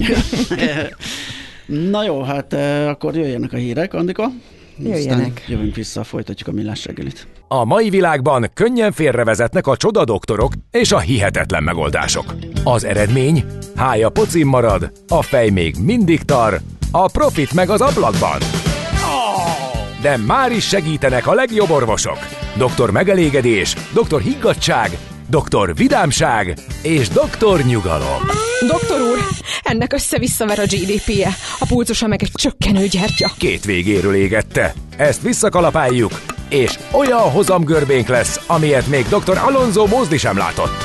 Na jó, hát akkor jöjjenek a hírek, Andika. Jöjjenek. Aztán jövünk vissza, folytatjuk a Millás reggelit. A mai világban könnyen félrevezetnek a csodadoktorok és a hihetetlen megoldások. Az eredmény? Hája pocim marad, a fej még mindig tar, a profit meg az ablakban. De már is segítenek a legjobb orvosok. Doktor megelégedés, doktor higgadtság, doktor vidámság és doktor nyugalom. Doktor úr, ennek össze-visszaver a GDP-je, a pulzusa meg egy csökkenő gyertya. 2 végéről égette. Ezt visszakalapáljuk, és olyan hozamgörbénk lesz, amilyet még dr. Alonso Mózdi sem látott.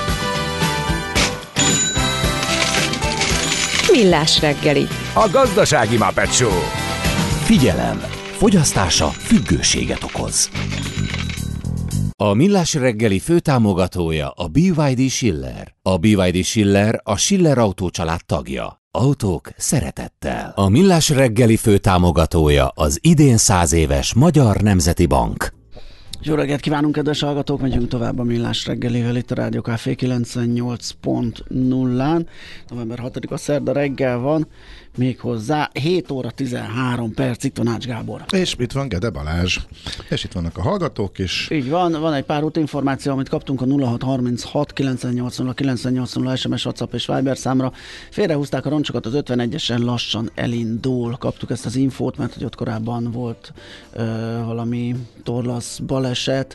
Millás reggeli. A gazdasági Muppet Show. Figyelem! Fogyasztása függőséget okoz. A Millás reggeli főtámogatója a BYD Schiller. A BYD Schiller a Schiller Autó család tagja. Autók szeretettel. A Millás reggeli főtámogatója az idén 100 éves Magyar Nemzeti Bank. Jó reggelt kívánunk, kedves hallgatók! Megyünk tovább a Millás reggelivel itt a Rádió Café 98.0-án. November 6-a szerda reggel van, méghozzá 7 óra 13 perc, itt van Ács Gábor. És itt van Gede Balázs. És itt vannak a hallgatók is. Így van egy pár útinformáció, amit kaptunk a 0636 980 980 SMS, WhatsApp és Viber számra. Félrehúzták a roncsokat, az 51-esen lassan elindul. Kaptuk ezt az infót, mert hogy ott korábban volt valami torlasz baleset.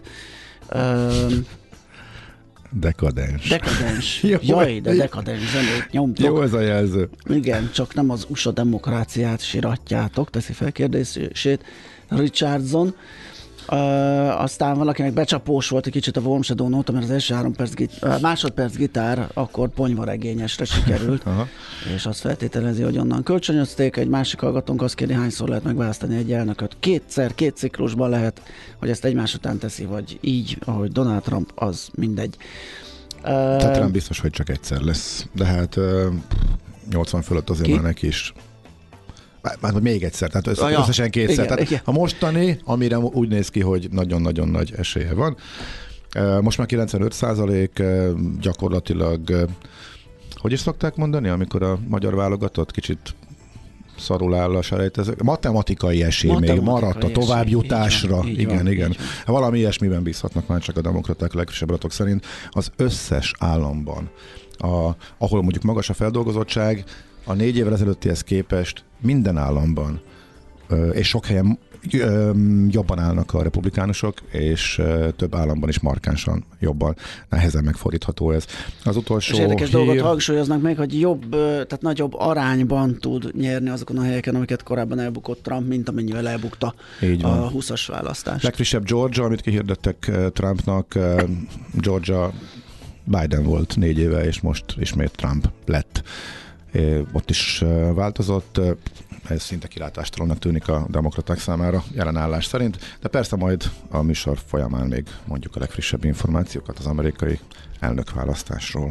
Dekadens. Jaj, de dekadens zenét nyomtok. Jó ez a jelző. Igen, csak nem az USA demokráciát siratjátok, teszi fel kérdését Richardson. Aztán valakinek becsapós volt egy kicsit a Warm Shadow Note, mert az első 3 másodperc gitár akkor ponyvaregényesre sikerült, és azt feltételezi, hogy onnan kölcsönözték. Egy másik hallgatónk azt kérdi, hányszor lehet megválasztani egy elnököt. 2 ciklusban lehet, hogy ezt egymás után teszi, vagy így, ahogy Donald Trump, az mindegy. Tehát nem biztos, hogy csak egyszer lesz, de hát 80 fölött azért már neki is. Már még egyszer, tehát összesen 2-szer. Igen, tehát igen. a mostani, amire úgy néz ki, hogy nagyon-nagyon nagy esélye van. Most már 95%, gyakorlatilag, hogy is szokták mondani, amikor a magyar válogatott kicsit szarul áll a selejtezők. Matematikai esély még maradt a továbbjutásra. Igen. Valami ilyesmiben bízhatnak már csak a demokraták legfrissebb adatok szerint. Az összes államban, ahol mondjuk magas a feldolgozottság, a 4 évvel ezelőttihez képest minden államban, és sok helyen jobban állnak a republikánusok, és több államban is markánsan jobban, nehezen megfordítható ez. Az utolsó és érdekes dolgot hangsúlyoznak meg, hogy jobb, tehát nagyobb arányban tud nyerni azokon a helyeken, amiket korábban elbukott Trump, mint amennyivel elbukta a 20-as választást. Legfrissebb Georgia, amit kihirdettek Trumpnak, Georgia Biden volt 4 éve, és most ismét Trump lett. Ott is változott, ez szinte kilátástalannak tűnik a demokraták számára jelenállás szerint, de persze majd a műsor folyamán még mondjuk a legfrissebb információkat az amerikai elnökválasztásról.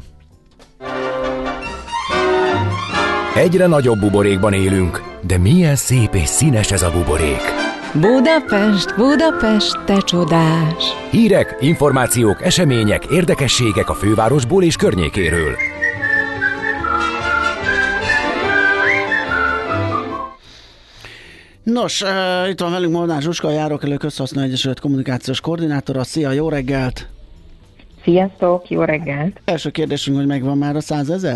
Egyre nagyobb buborékban élünk, de milyen szép és színes ez a buborék. Budapest, Budapest, te csodás! Hírek, információk, események, érdekességek a fővárosból és környékéről. Nos, itt van velünk Molnár Zsuska, a Járókelő Közhasznú Egyesület kommunikációs koordinátora. Szia, jó reggelt! Sziasztok, jó reggelt! Első kérdésünk, hogy megvan már a 100 000?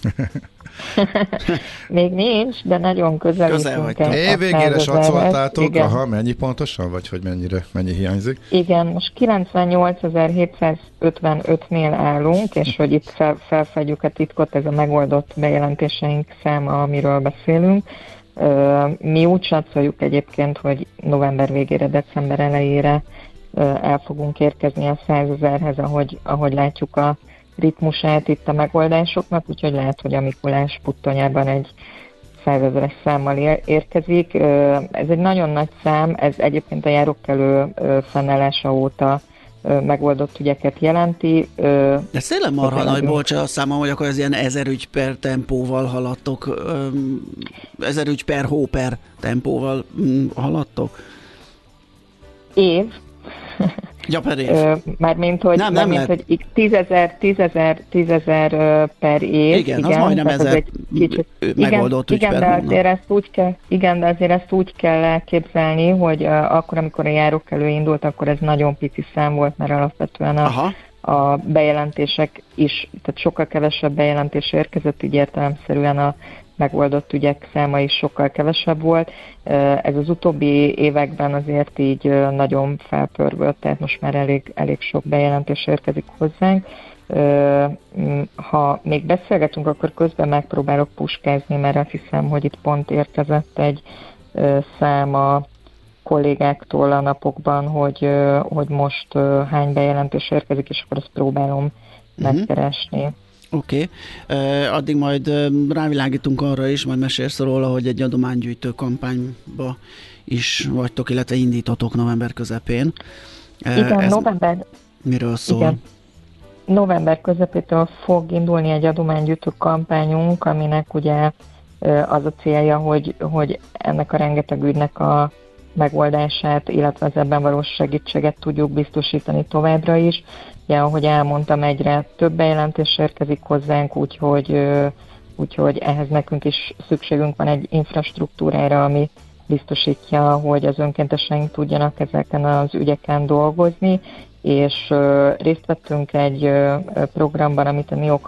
Még nincs, de nagyon közel vagytok. Évvégére satszoltátok? Aha, mennyi pontosan, vagy hogy mennyi hiányzik? Igen, most 98.755-nél állunk, és hogy itt felfedjük a titkot, ez a megoldott bejelentéseink száma, amiről beszélünk. Mi úgy satszoljuk egyébként, hogy november végére, december elejére el fogunk érkezni a 100 000-hez, ahogy látjuk a ritmusát itt a megoldásoknak, úgyhogy lehet, hogy a Mikulás puttonyában egy 100 000-es számmal érkezik. Ez egy nagyon nagy szám, ez egyébként a járókelő fennállása óta megoldott ügyeket jelenti. De tényleg marha nagy, bocsánat, a számom, hogy akkor ez ilyen 1000 ügy per tempóval haladtok, 1000 ügy per hó per tempóval haladtok? Év. Ja, per év. Mármint, hogy, nem hogy 10.000 per év. Igen, az majdnem 1000 megoldott ügy per hónap. Igen, de azért ezt úgy kell elképzelni, hogy akkor, amikor a járókelő indult, akkor ez nagyon pici szám volt, mert alapvetően a bejelentések is, tehát sokkal kevesebb bejelentés érkezett, így értelemszerűen a megoldott ügyek száma is sokkal kevesebb volt. Ez az utóbbi években azért így nagyon felpörgött, tehát most már elég sok bejelentés érkezik hozzánk. Ha még beszélgetünk, akkor közben megpróbálok puskázni, mert azt hiszem, hogy itt pont érkezett egy szám a kollégáktól a napokban, hogy most hány bejelentés érkezik, és akkor ezt próbálom megkeresni. Oké. Addig majd rávilágítunk arra is, majd mesélsz róla, hogy egy adománygyűjtő kampányba is vagytok, illetve indítotok november közepén. Igen, november... Miről szól? Igen. November közepétől fog indulni egy adománygyűjtő kampányunk, aminek ugye az a célja, hogy ennek a rengeteg ügynek a megoldását, illetve az ebben valós segítséget tudjuk biztosítani továbbra is. Ja, ahogy elmondtam, egyre több bejelentés érkezik hozzánk, úgyhogy ehhez nekünk is szükségünk van egy infrastruktúrára, ami biztosítja, hogy az önkénteseink tudjanak ezeken az ügyeken dolgozni, és részt vettünk egy programban, amit a NIOK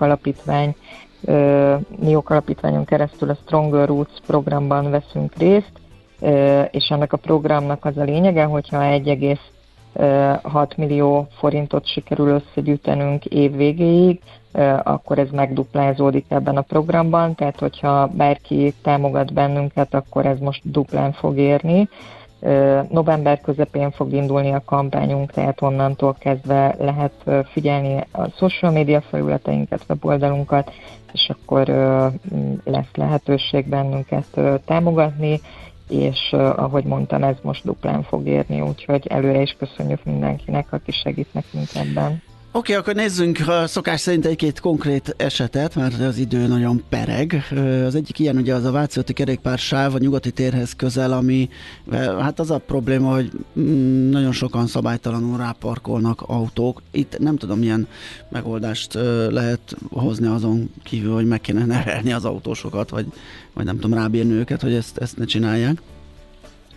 alapítványon keresztül a Stronger Roots programban veszünk részt, és ennek a programnak az a lényege, hogyha 1,6 millió forintot sikerül összegyűjtenünk év végéig, akkor ez megduplázódik ebben a programban, tehát hogyha bárki támogat bennünket, akkor ez most duplán fog érni. November közepén fog indulni a kampányunk, tehát onnantól kezdve lehet figyelni a social media felületeinket, weboldalunkat, és akkor lesz lehetőség bennünket támogatni, és ahogy mondtam, ez most duplán fog érni, úgyhogy előre is köszönjük mindenkinek, aki segít nekünk ebben. Oké, akkor nézzünk szokás szerint egy-két konkrét esetet, mert az idő nagyon pereg. Az egyik ilyen ugye az a Váci úti kerékpársáv a Nyugati térhez közel, ami hát az a probléma, hogy nagyon sokan szabálytalanul ráparkolnak autók. Itt nem tudom, milyen megoldást lehet hozni azon kívül, hogy meg kéne nevelni az autósokat, vagy nem tudom, rábírni őket, hogy ezt ne csinálják.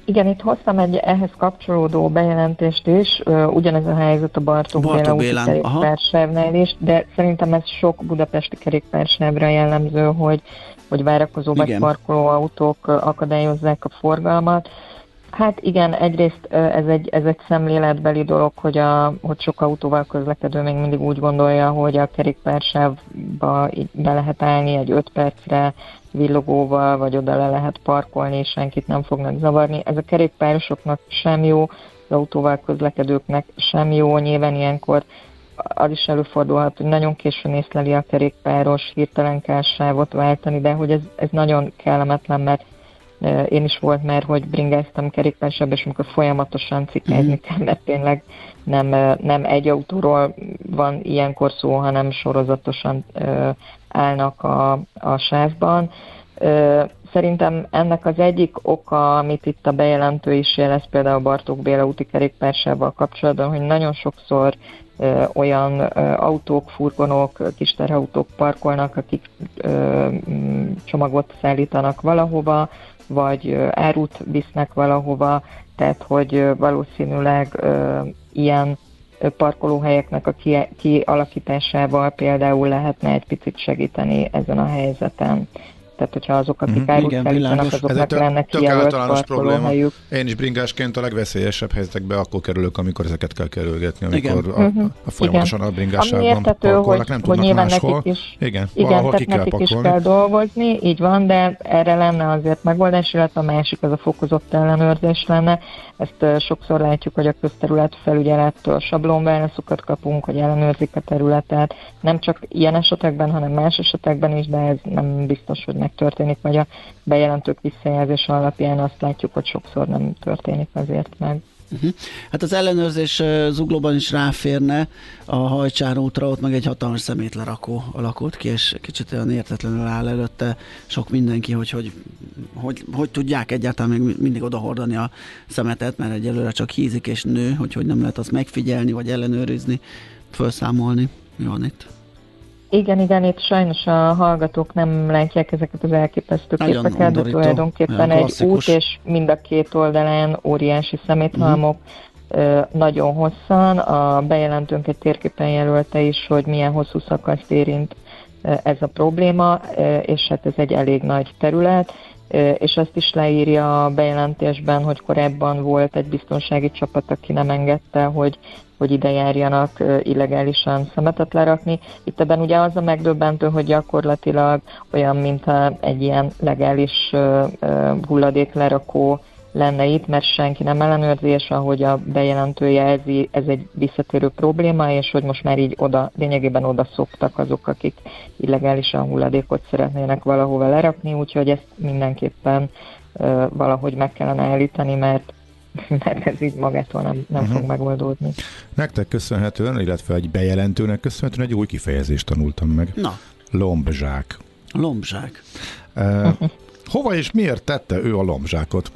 Igen, itt hoztam egy ehhez kapcsolódó bejelentést is, ugyanez a helyzet a Bartók Béla úti kerékpársávnál is, de szerintem ez sok budapesti kerékpársávra jellemző, hogy várakozó vagy parkoló autók akadályozzák a forgalmat. Hát igen, egyrészt ez egy szemléletbeli dolog, hogy sok autóval közlekedő még mindig úgy gondolja, hogy a kerékpársávba így be lehet állni egy 5 percre villogóval, vagy oda le lehet parkolni, és senkit nem fognak zavarni. Ez a kerékpárosoknak sem jó, az autóval közlekedőknek sem jó. Nyilván ilyenkor az is előfordulhat, hogy nagyon későn észleli a kerékpáros, hirtelen kell sávot váltani, de hogy ez nagyon kellemetlen, mert én is volt már, hogy bringáztam kerékpársába, és amikor folyamatosan cikkázni kell, mert tényleg nem egy autóról van ilyenkor szó, hanem sorozatosan állnak a sávban. Szerintem ennek az egyik oka, amit itt a bejelentő is jelez, például a Bartók Béla úti kerékpársával kapcsolatban, hogy nagyon sokszor olyan autók, furgonok, kis terautók parkolnak, akik csomagot szállítanak valahova, vagy árut visznek valahova, tehát hogy valószínűleg ilyen parkolóhelyeknek a kialakításával például lehetne egy picit segíteni ezen a helyzeten. Tehát, hogyha azok, akik árut szállítanak, azoknak lenne kijelölt parkolóhelyük. Én is bringásként a legveszélyesebb helyzetekbe akkor kerülök, amikor ezeket kell kerülgetni, amikor a folyamatosan a bringásában parkolnak, nem tudnak máshol. Igen, valahol ki kell pakolni. Is kell dolgozni, így van, de erre lenne azért megoldás, illetve a másik az a fokozott ellenőrzés lenne. Ezt sokszor látjuk, hogy a közterület felügyelettől sablonválaszokat kapunk, hogy ellenőrzik a területet. Nem csak ilyen esetekben, hanem más esetekben is, de ez nem biztos, hogy megtörténik, vagy a bejelentők visszajelzése alapján azt látjuk, hogy sokszor nem történik azért meg. Hát az ellenőrzés Zuglóban is ráférne a Hajcsár útra, ott meg egy hatalmas szemétlerakó alakult ki, és kicsit olyan értetlenül áll előtte sok mindenki, hogy tudják egyáltalán még mindig odahordani a szemetet, mert egyelőre csak hízik és nő, hogy nem lehet azt megfigyelni, vagy ellenőrizni, felszámolni. Mi van itt? Igen, itt sajnos a hallgatók nem látják ezeket az elképesztő képeket, de tulajdonképpen egy út, és mind a két oldalán óriási szeméthalmok, nagyon hosszan. A bejelentőnk egy térképen jelölte is, hogy milyen hosszú szakaszt érint ez a probléma, és hát ez egy elég nagy terület, és azt is leírja a bejelentésben, hogy korábban volt egy biztonsági csapat, aki nem engedte, hogy ide járjanak illegálisan szemetet lerakni. Itt ebben ugye az a megdöbbentő, hogy gyakorlatilag olyan, mintha egy ilyen legális hulladéklerakó lenne itt, mert senki nem ellenőrzi, és ahogy a bejelentő jelzi, ez egy visszatérő probléma, és hogy most már így lényegében oda szoktak azok, akik illegálisan hulladékot szeretnének valahova lerakni, úgyhogy ezt mindenképpen valahogy meg kellene állítani, mert ez így magától nem fog megoldódni. Nektek köszönhetően, illetve egy bejelentőnek köszönhetően egy új kifejezést tanultam meg. Na. Lombzsák. Lombzsák. Hova és miért tette ő a lombzsákot?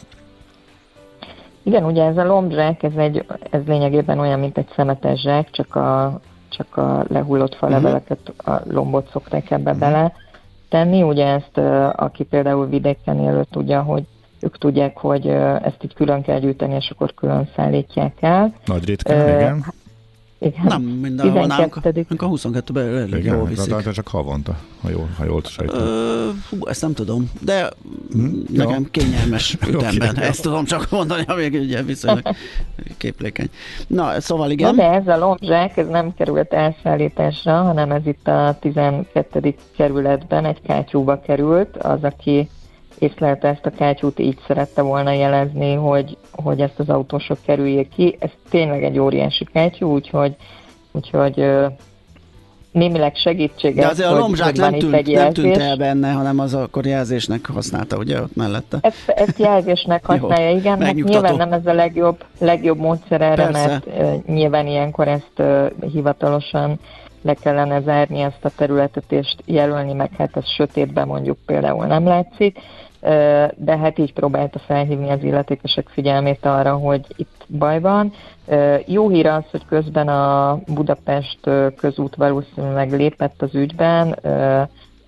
Igen, ugye ez a lombzsák, ez lényegében olyan, mint egy szemetes zsák, csak a lehullott faleveleket, a lombot szokták ebbe bele tenni. Ugye ezt, aki például vidéken élő tudja, hogy ők tudják, hogy ezt így külön kell gyűjteni, és akkor külön szállítják el. Nagy ritkán, igen. Igen. Nem mindenhol nálunk, a 22-ben elég jól viszik. De csak havonta, ha jól sejtem. Ezt nem tudom, de nekem kényelmes ütemben. Ezt tudom csak mondani, amíg ugye viszonylag képlékeny. Na, szóval igen. Na, de ez a lombzsák, ez nem került elszállításra, hanem ez itt a 12. kerületben egy kátyúba került. Az, aki észlelte ezt a kátyút, így szerette volna jelezni, hogy ezt az autósok kerüljék ki. Ez tényleg egy óriási kátyú, úgyhogy némileg segítséges. De azért a lombzsák nem tűnt el benne, hanem az akkor jelzésnek használta, ugye, ott mellette. Ezt jelzésnek használja, jó, igen. Hát nyilván nem ez a legjobb módszer erre, mert nyilván ilyenkor ezt hivatalosan le kellene zárni ezt a területet, és jelölni, meg hát ez sötétben mondjuk például nem látszik, de hát így próbálta felhívni az illetékesek figyelmét arra, hogy itt baj van. Jó hír az, hogy közben a Budapest közút valószínűleg lépett az ügyben, azt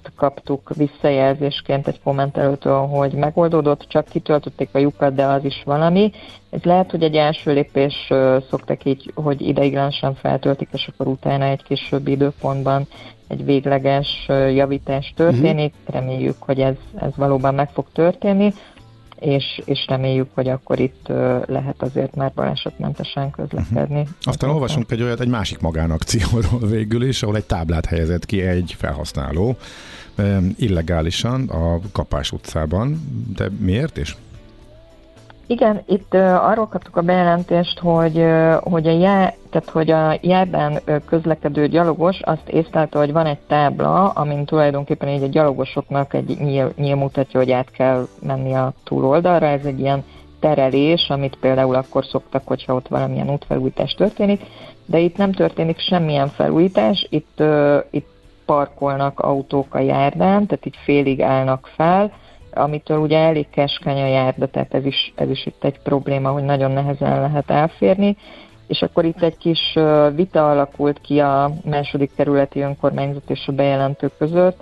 azt kaptuk visszajelzésként egy kommentelőtől, hogy megoldódott, csak kitöltötték a lyukat, de az is valami. Ez lehet, hogy egy első lépés, szoktak így, hogy ideiglenesen feltöltik, és akkor utána egy későbbi időpontban egy végleges javítás történik. Reméljük, hogy ez valóban meg fog történni, és reméljük, hogy akkor itt lehet azért már balesetmentesen közlekedni. Aztán olvasunk egy másik magánakcióról végül is, ahol egy táblát helyezett ki egy felhasználó illegálisan a Kapás utcában. De miért is? Igen, itt arról kaptuk a bejelentést, hogy a járdán közlekedő gyalogos azt észlelte, hogy van egy tábla, amin tulajdonképpen így a gyalogosoknak egy nyíl mutatja, hogy át kell menni a túloldalra. Ez egy ilyen terelés, amit például akkor szoktak, hogyha ott valamilyen útfelújítás történik, de itt nem történik semmilyen felújítás, itt parkolnak autók a járdán, tehát így félig állnak fel, amitől ugye elég keskeny a járda, tehát ez is itt egy probléma, hogy nagyon nehezen lehet elférni, és akkor itt egy kis vita alakult ki a második kerületi önkormányzat és a bejelentő között.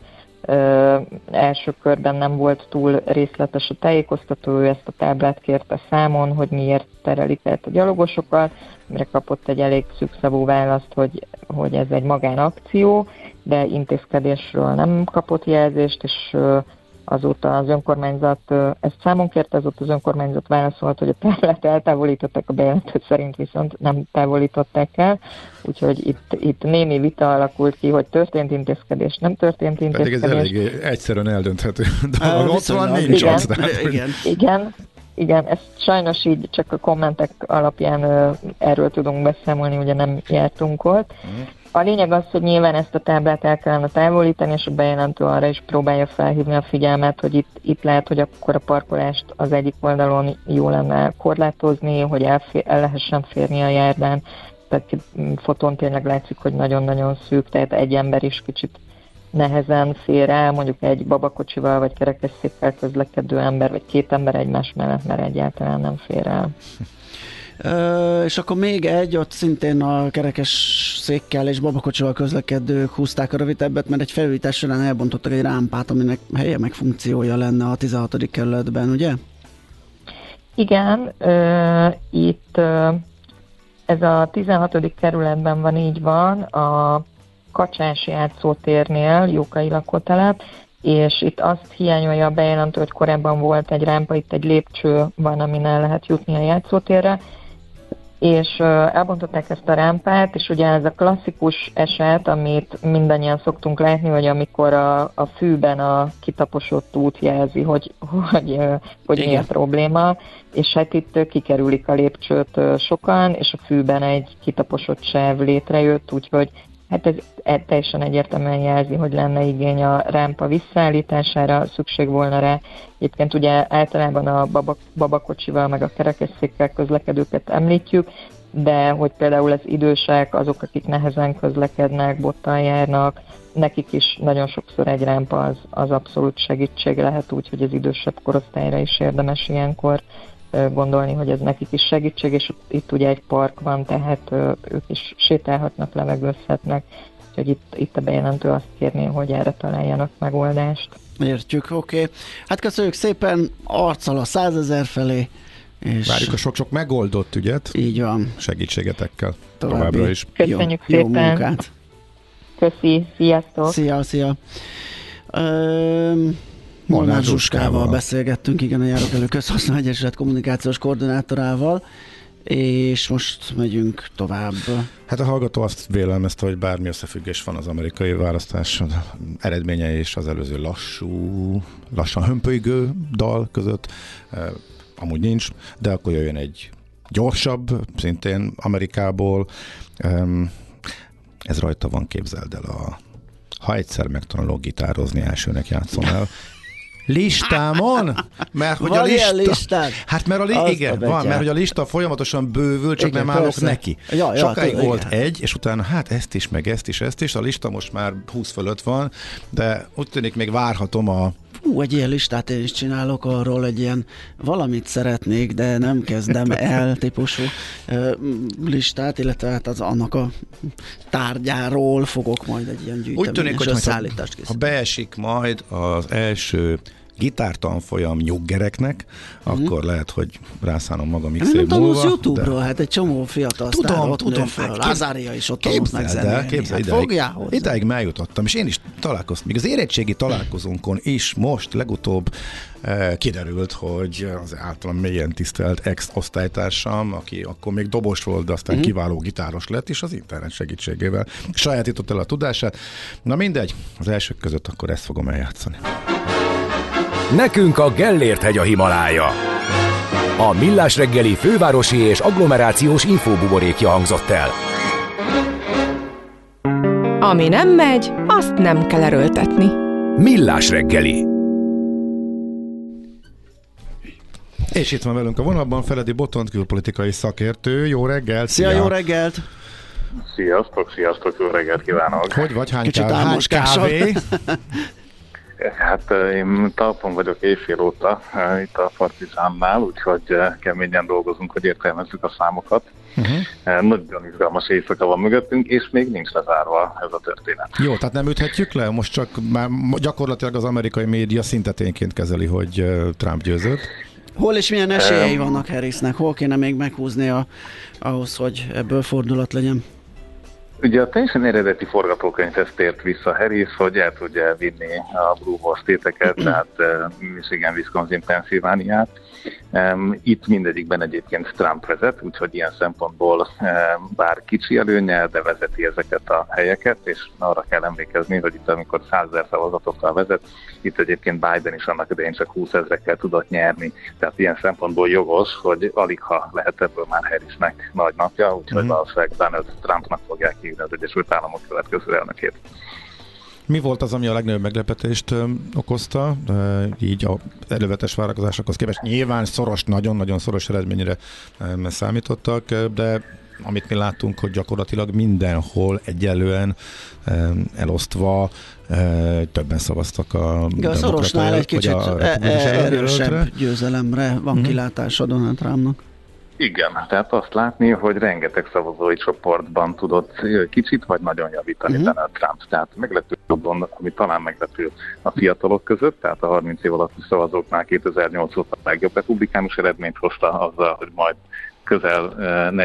Első körben nem volt túl részletes a tájékoztató, ő ezt a táblát kérte számon, hogy miért terelik el a gyalogosokat, mire kapott egy elég szűkszavú választ, hogy ez egy magánakció, de intézkedésről nem kapott jelzést, és azóta az önkormányzat ezt számon kérte, azóta az önkormányzat válaszolt, hogy a táblát eltávolították, a bejelentő szerint viszont nem távolították el, úgyhogy itt némi vita alakult ki, hogy történt intézkedés, nem történt intézkedés. Pedig ez elég egyszerűen eldönthető dolog. Ott van, nincs az. Igen, ezt sajnos így csak a kommentek alapján erről tudunk beszámolni, ugye nem jártunk ott. A lényeg az, hogy nyilván ezt a táblát el kellene távolítani, és a bejelentő arra is próbálja felhívni a figyelmet, hogy itt lehet, hogy akkor a parkolást az egyik oldalon jó lenne korlátozni, hogy el lehessen férni a járdán. Tehát fotón tényleg látszik, hogy nagyon-nagyon szűk, tehát egy ember is kicsit nehezen fér el, mondjuk egy babakocsival vagy kerekesszékkel közlekedő ember, vagy két ember egymás mellett, mert egyáltalán nem fér el. És akkor még ott szintén a kerekesszékkel és babakocsival közlekedők húzták a rövidebbet, mert egy felújítás során elbontottak egy rámpát, aminek helye meg funkciója lenne a 16. kerületben, ugye? Igen, itt ez a 16. kerületben van, így van, a Kacsási játszótérnél, Jókai lakótelep, és itt azt hiányolja a bejelentő, hogy korábban volt egy rámpa, itt egy lépcső van, amin el lehet jutni a játszótérre, és elbontották ezt a rámpát, és ugye ez a klasszikus eset, amit mindannyian szoktunk látni, hogy amikor a fűben a kitaposott út jelzi, hogy mi a probléma, és hát itt kikerülik a lépcsőt sokan, és a fűben egy kitaposott sáv létrejött, úgyhogy hát ez teljesen egyértelműen jelzi, hogy lenne igény a rámpa visszaállítására, szükség volna rá. Egyébként ugye általában a babakocsival meg a kerekesszékkel közlekedőket említjük, de hogy például az idősek, azok, akik nehezen közlekednek, bottal járnak, nekik is nagyon sokszor egy rámpa az abszolút segítség lehet, úgyhogy az idősebb korosztályra is érdemes ilyenkor gondolni, hogy ez nekik is segítség, és itt ugye egy park van, tehát ők is sétálhatnak, levegőzhetnek, úgyhogy itt a bejelentő azt kérné, hogy erre találjanak megoldást. Értjük, oké. Hát köszönjük szépen, arccal a 100 000 felé. És várjuk a sok-sok megoldott ügyet. Így van. Segítségetekkel továbbra is. Köszönjük jó szépen. Munkát. Köszi, sziasztok. Szia. Molnár Zsuskával beszélgettünk, igen, a Járókelő Közhasznú Egyesület kommunikációs koordinátorával, és most megyünk tovább. Hát a hallgató azt vélelmezte, hogy bármi összefüggés van az amerikai választás eredménye és az előző lassan hömpölygő dal között. Amúgy nincs, de akkor jöjjön egy gyorsabb, szintén Amerikából. Ez rajta van, képzeld el, ha egyszer megtanulok gitározni, elsőnek játszom el. Listámon? Mert hogy van a lista... listán? Hát mert igen, van, mert hogy a lista folyamatosan bővül, csak igen, nem állok persze. neki. Sokáig volt egy, és utána hát ezt is, meg ezt is. A lista most már 20 fölött van, de úgy tűnik még várhatom a... Egy ilyen listát én is csinálok arról, egy ilyen valamit szeretnék, de nem kezdem el típusú listát, illetve hát az annak a tárgyáról fogok majd egy ilyen gyűjteményes úgy tűnik, hogy összeállítást készíteni. Ha beesik majd az első gitártanfolyam nyuggereknek, akkor lehet, hogy rászánom magam x év múlva. Nem YouTube-ról, hát egy csomó fiatal sztár ott nő föl. Lázária is ott tanult meg zenélni. Idáig eljutottam, és én is találkoztam. Még az érettségi találkozónkon is most legutóbb kiderült, hogy az általam mélyen tisztelt ex-osztálytársam, aki akkor még dobos volt, de aztán kiváló gitáros lett, és az internet segítségével sajátított el a tudását. Na mindegy, az elsők között akkor ezt fogom eljátszani. Nekünk a Gellért-hegy a Himalája. A Millás reggeli fővárosi és agglomerációs infóbuborékja hangzott el. Ami nem megy, azt nem kell erőltetni. Millás reggeli. És itt van velünk a vonalban Feledi Botont, külpolitikai szakértő. Jó reggelt! Szia, jó reggelt! Sziasztok, jó reggelt kívánok! Hogy vagy, hány kávé? Hát én talpon vagyok éjfél óta itt a Partizánnál, úgyhogy keményen dolgozunk, hogy értelmezzük a számokat. Nagyon izgalmas éjszaka van mögöttünk, és még nincs lezárva ez a történet. Jó, tehát nem üthetjük le? Most csak már gyakorlatilag az amerikai média szinteténként kezeli, hogy Trump győzött. Hol és milyen esélyei vannak Harrisnek? Hol kéne még meghúznia ahhoz, hogy ebből fordulat legyen? Ugye a teljesen eredeti forgatókönyvhez tért vissza Harris, hogy el tudja vinni a Blue Horse State-eket, tehát Michigan, Wisconsin, Pennsylvániát. Itt mindegyikben egyébként Trump vezet, úgyhogy ilyen szempontból bár kicsi előnnyel, de vezeti ezeket a helyeket, és arra kell emlékezni, hogy itt amikor 100 000 szavazatokkal vezet, itt egyébként Biden is annak idején csak 20 000-ekkel tudott nyerni. Tehát ilyen szempontból jogos, hogy alig ha lehet ebből már Harrisnek nagy napja, úgyhogy valószínűleg Donald Trumpnak fogják hívni az Egyesült Államok következő elnökét. Mi volt az, ami a legnagyobb meglepetést okozta, így az előzetes várakozásokhoz képest? Nyilván szoros, nagyon-nagyon szoros eredményre számítottak, de amit mi láttunk, hogy gyakorlatilag mindenhol egyenlően elosztva többen szavaztak a szorosnál egy kicsit erősebb győzelemre van kilátása Donald Trumpnak. Igen, tehát azt látni, hogy rengeteg szavazói csoportban tudott kicsit vagy nagyon javítani Donald Trump. Tehát meglepő módon, ami talán meglepő a fiatalok között, tehát a 30 év alatti szavazóknál 2008 óta a legjobb republikánus eredményt hozta azzal, hogy majd közel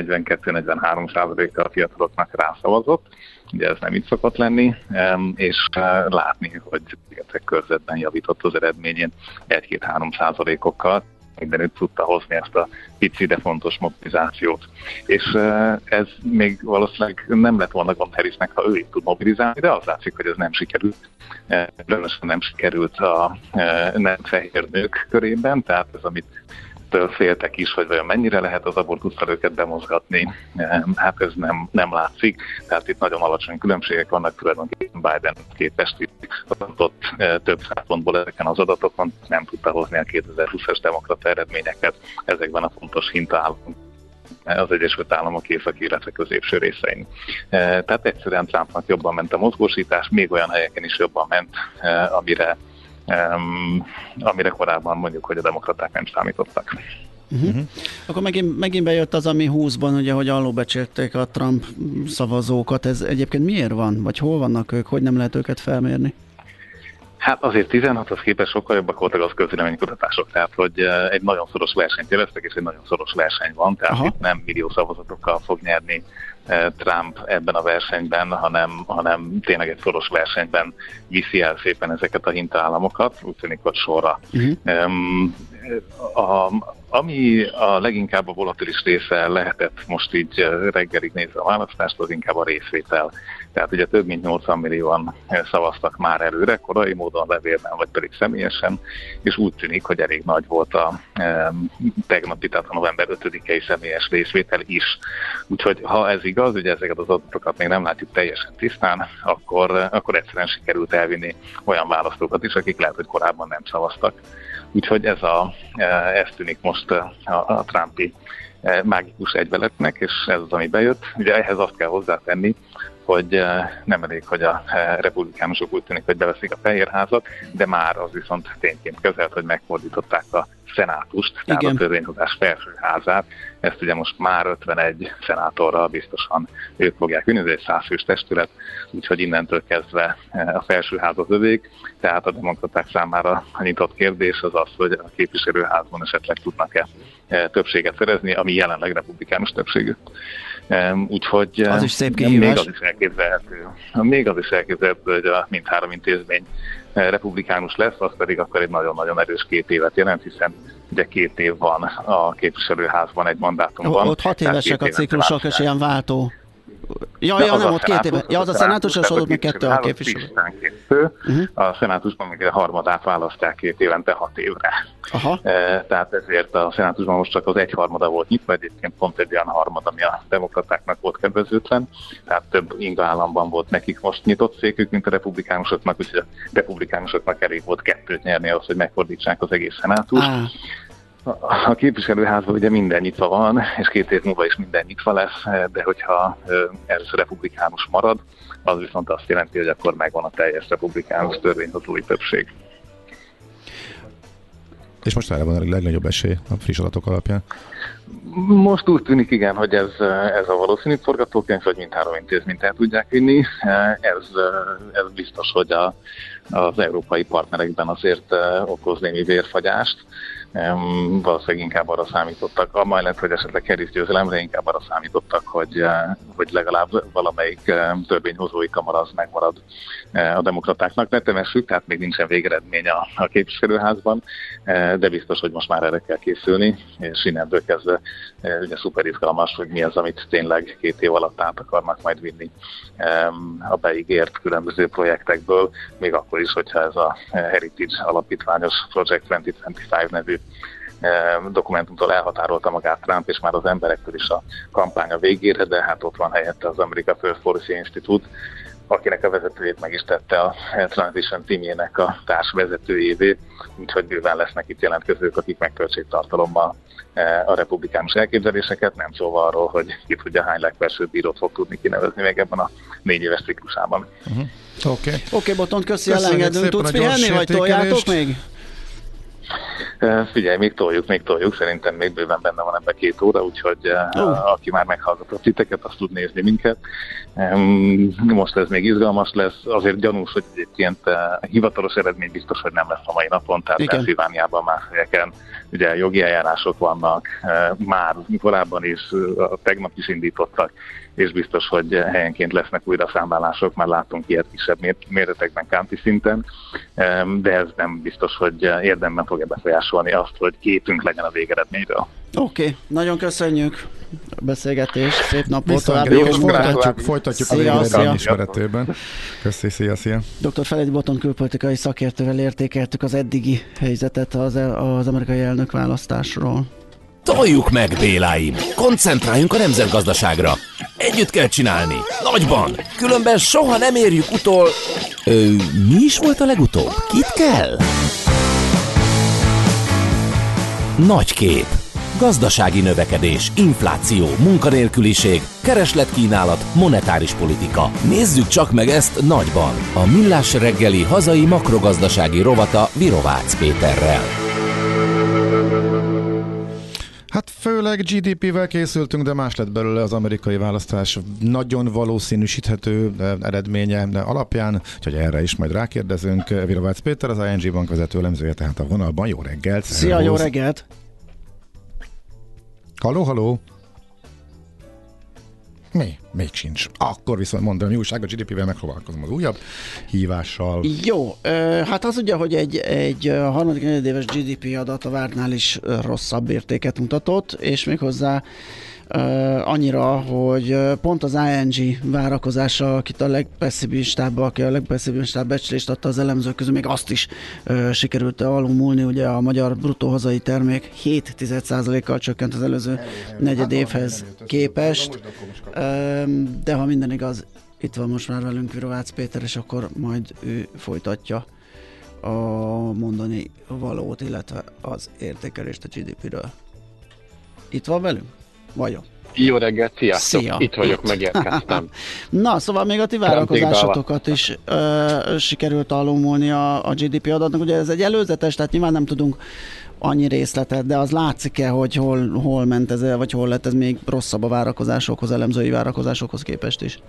42-43%-a a fiataloknak rászavazott. Ugye ez nem így szokott lenni, és látni, hogy ezek körzetben javított az eredményén 1-2-3%-okkal. Mindenütt tudta hozni ezt a pici, de fontos mobilizációt. És ez még valószínűleg nem lett volna gond Harrisnek, ha ő így tud mobilizálni, de az látszik, hogy ez nem sikerült. Különösen nem sikerült a nem fehér nők körében, tehát ez, amit féltek is, hogy vajon mennyire lehet az abortusszal őket bemozgatni, hát ez nem látszik. Tehát itt nagyon alacsony különbségek vannak, tulajdonképpen Biden képest ott több szempontból ezeken az adatokon nem tudta hozni a 2020-as demokrata eredményeket ezekben a fontos hintaállamokban az Egyesült Államok északi, illetve középső részein. Tehát egyszerűen Trumpnak jobban ment a mozgósítás, még olyan helyeken is jobban ment, amire korábban mondjuk, hogy a demokraták nem számítottak. Akkor megint bejött az, ami 20-ban, ugye, hogy alulbecsülték a Trump szavazókat. Ez egyébként miért van? Vagy hol vannak ők? Hogy nem lehet őket felmérni? Hát azért 16-hoz képest sokkal jobbak voltak az közvéleménykutatások, tehát hogy egy nagyon szoros versenyt jeleztek, és egy nagyon szoros verseny van, tehát itt nem millió szavazatokkal fog nyerni Trump ebben a versenyben, hanem tényleg egy szoros versenyben viszi el szépen ezeket a hintaállamokat, úgy tűnik, hogy sorra. Ami a leginkább a volatilis része lehetett most így reggelig nézve a választást, az inkább a részvétel. Tehát ugye több mint 80 millióan szavaztak már előre, korai módon, levélben, vagy pedig személyesen, és úgy tűnik, hogy elég nagy volt a tegnapi, tehát a november 5-i személyes részvétel is. Úgyhogy ha ez igaz, ugye ezeket az adatokat még nem látjuk teljesen tisztán, akkor egyszerűen sikerült elvinni olyan választókat is, akik lehet, hogy korábban nem szavaztak. Úgyhogy ez tűnik most a Trumpi mágikus egyveletnek, és ez az, ami bejött. Ugye ehhez azt kell hozzátenni, hogy nem elég, hogy a republikánusok úgy tűnik, hogy beveszik a Fehérházat, de már az viszont tényként kezelt, hogy megfordították a szenátust, tehát a törvényhozás felsőházát. Ezt ugye most már 51 szenátorral biztosan ők fogják vinni, ez egy 100 fős testület, úgyhogy innentől kezdve a felsőház az övék, tehát a demokraták számára a nyitott kérdés az az, hogy a képviselőházban esetleg tudnak-e többséget szerezni, ami jelenleg republikánus többségű. Úgyhogy az is szép kihívás. Még az is elképzelhető, hogy a mindhárom intézmény republikánus lesz, az pedig akkor egy nagyon-nagyon erős 2 évet jelent, hiszen ugye 2 év van a képviselőházban egy mandátumban. Ott 6 évesek a ciklusok, és ilyen váltó. Nem, ott 2 éve. Ja, az a szenátusos adott meg 2 a képviselő. A szenátusban még a harmadát választják 2 évente 6 évre. Aha. Tehát ezért a szenátusban most csak az 1/3 volt nyitva, egyébként pont egy olyan harmad, ami a demokratáknak volt kedvezőtlen. Tehát több inga államban volt nekik most nyitott székük, mint a republikánusoknak, úgyhogy a republikánusoknak elég volt 2-t nyerni ahhoz, hogy megfordítsák az egész szenátust. A képviselőházban ugye minden nyitva van, és 2 év múlva is minden nyitva lesz, de hogyha ez republikánus marad, az viszont azt jelenti, hogy akkor megvan a teljes republikánus törvényhozói többség. És most erre van a legnagyobb esély a friss adatok alapján? Most úgy tűnik, igen, hogy ez a valószínű forgatókönyv, hogy mindhárom intézményt el tudják vinni. Ez biztos, hogy az európai partnerekben azért okoz némi vérfagyást. Valószínűleg inkább arra számítottak, amellett, hogy esetleg Harris győzelemre, inkább arra számítottak, hogy legalább valamelyik törvényhozói kamara az megmarad a demokratáknak. Ne temessük, tehát még nincsen végeredmény a képviselőházban, de biztos, hogy most már erre kell készülni, és innentől kezdve ugye szuper izgalmas, hogy mi az, amit tényleg 2 év alatt át akarnak majd vinni a beígért különböző projektekből, még akkor is, hogyha ez a Heritage alapítványos Project 2025 nevű dokumentumtól elhatárolta magát Trump, és már az emberektől is a kampánya végére, de hát ott van helyette az America First Policy Institute, akinek a vezetőjét meg is tette a Transition Teamjének a társvezetőjévé, úgyhogy bőven lesznek itt jelentkezők, akik megtöltsék tartalommal a republikánus elképzeléseket, nem szólva arról, hogy ki tudja hány legfelsőbb bírót fog tudni kinevezni még ebben a 4 éves ciklusában. Oké, Botont, köszi, elengedünk. Tudsz pihenni, vagy toljátok még? Figyelj, még toljuk, szerintem még bőven benne van ebben 2 óra, úgyhogy aki már meghallgatott titeket, azt tud nézni minket. Most ez még izgalmas lesz, azért gyanús, hogy egyébként hivatalos eredmény biztos, hogy nem lesz a mai napon, tehát Pennsylvániában más helyeken ugye jogi eljárások vannak, már korábban is, tegnap is indítottak, és biztos, hogy helyenként lesznek újra számlálások, már látunk ilyet kisebb méretekben county szinten, de ez nem biztos, hogy érdemben fogja befolyásolni azt, hogy képünk legyen a végeredményről. Oké, nagyon köszönjük a beszélgetést, szép napot további, és folytatjuk a végeredmény ismeretében. Köszi, szia. Dr. Feledi Botont külpolitikai szakértővel értékeltük az eddigi helyzetet az amerikai elnökválasztásról. Toljuk meg, Béláim! Koncentráljunk a nemzetgazdaságra! Együtt kell csinálni! Nagyban! Különben soha nem érjük utol... mi is volt a legutóbb? Kit kell? Nagy kép. Gazdasági növekedés, infláció, munkanélküliség, keresletkínálat, monetáris politika. Nézzük csak meg ezt nagyban. A Millás reggeli hazai makrogazdasági rovata Virovácz Péterrel. Hát főleg GDP-vel készültünk, de más lett belőle az amerikai választás nagyon valószínűsíthető eredménye alapján, úgyhogy erre is majd rákérdezünk. Virovácz Péter, az ING Bank vezető elemzője, tehát a vonalban. Jó reggelt! Szia, jó reggelt! Halló! Még sincs. Akkor viszont mondom, újság a GDP-vel megpróbálkozom az újabb hívással. Jó, hát az ugye, hogy egy harmadik negyedéves GDP adat a vártnál is rosszabb értéket mutatott, és méghozzá annyira, hogy pont az ING várakozása, aki a legpesszimistább becslést adta az elemzők közül, még azt is sikerült alulmúlni, ugye a magyar bruttó hazai termék 7,1%-kal csökkent az előző negyedévhez képest, de ha minden igaz, itt van most már velünk Virovácz Péter, és akkor majd ő folytatja a mondani valót, illetve az értékelést a GDP-ről. Itt van velünk? Vajon? Jó reggelt, sziasztok! Szia. Itt vagyok, megérkeztem. Na, szóval még a ti várakozásotokat is sikerült alulmúlni a GDP adatnak. Ugye ez egy előzetes, tehát nyilván nem tudunk annyi részletet, de az látszik-e, hogy hol ment ez, vagy hol lett ez még rosszabb a várakozásokhoz, elemzői várakozásokhoz képest is?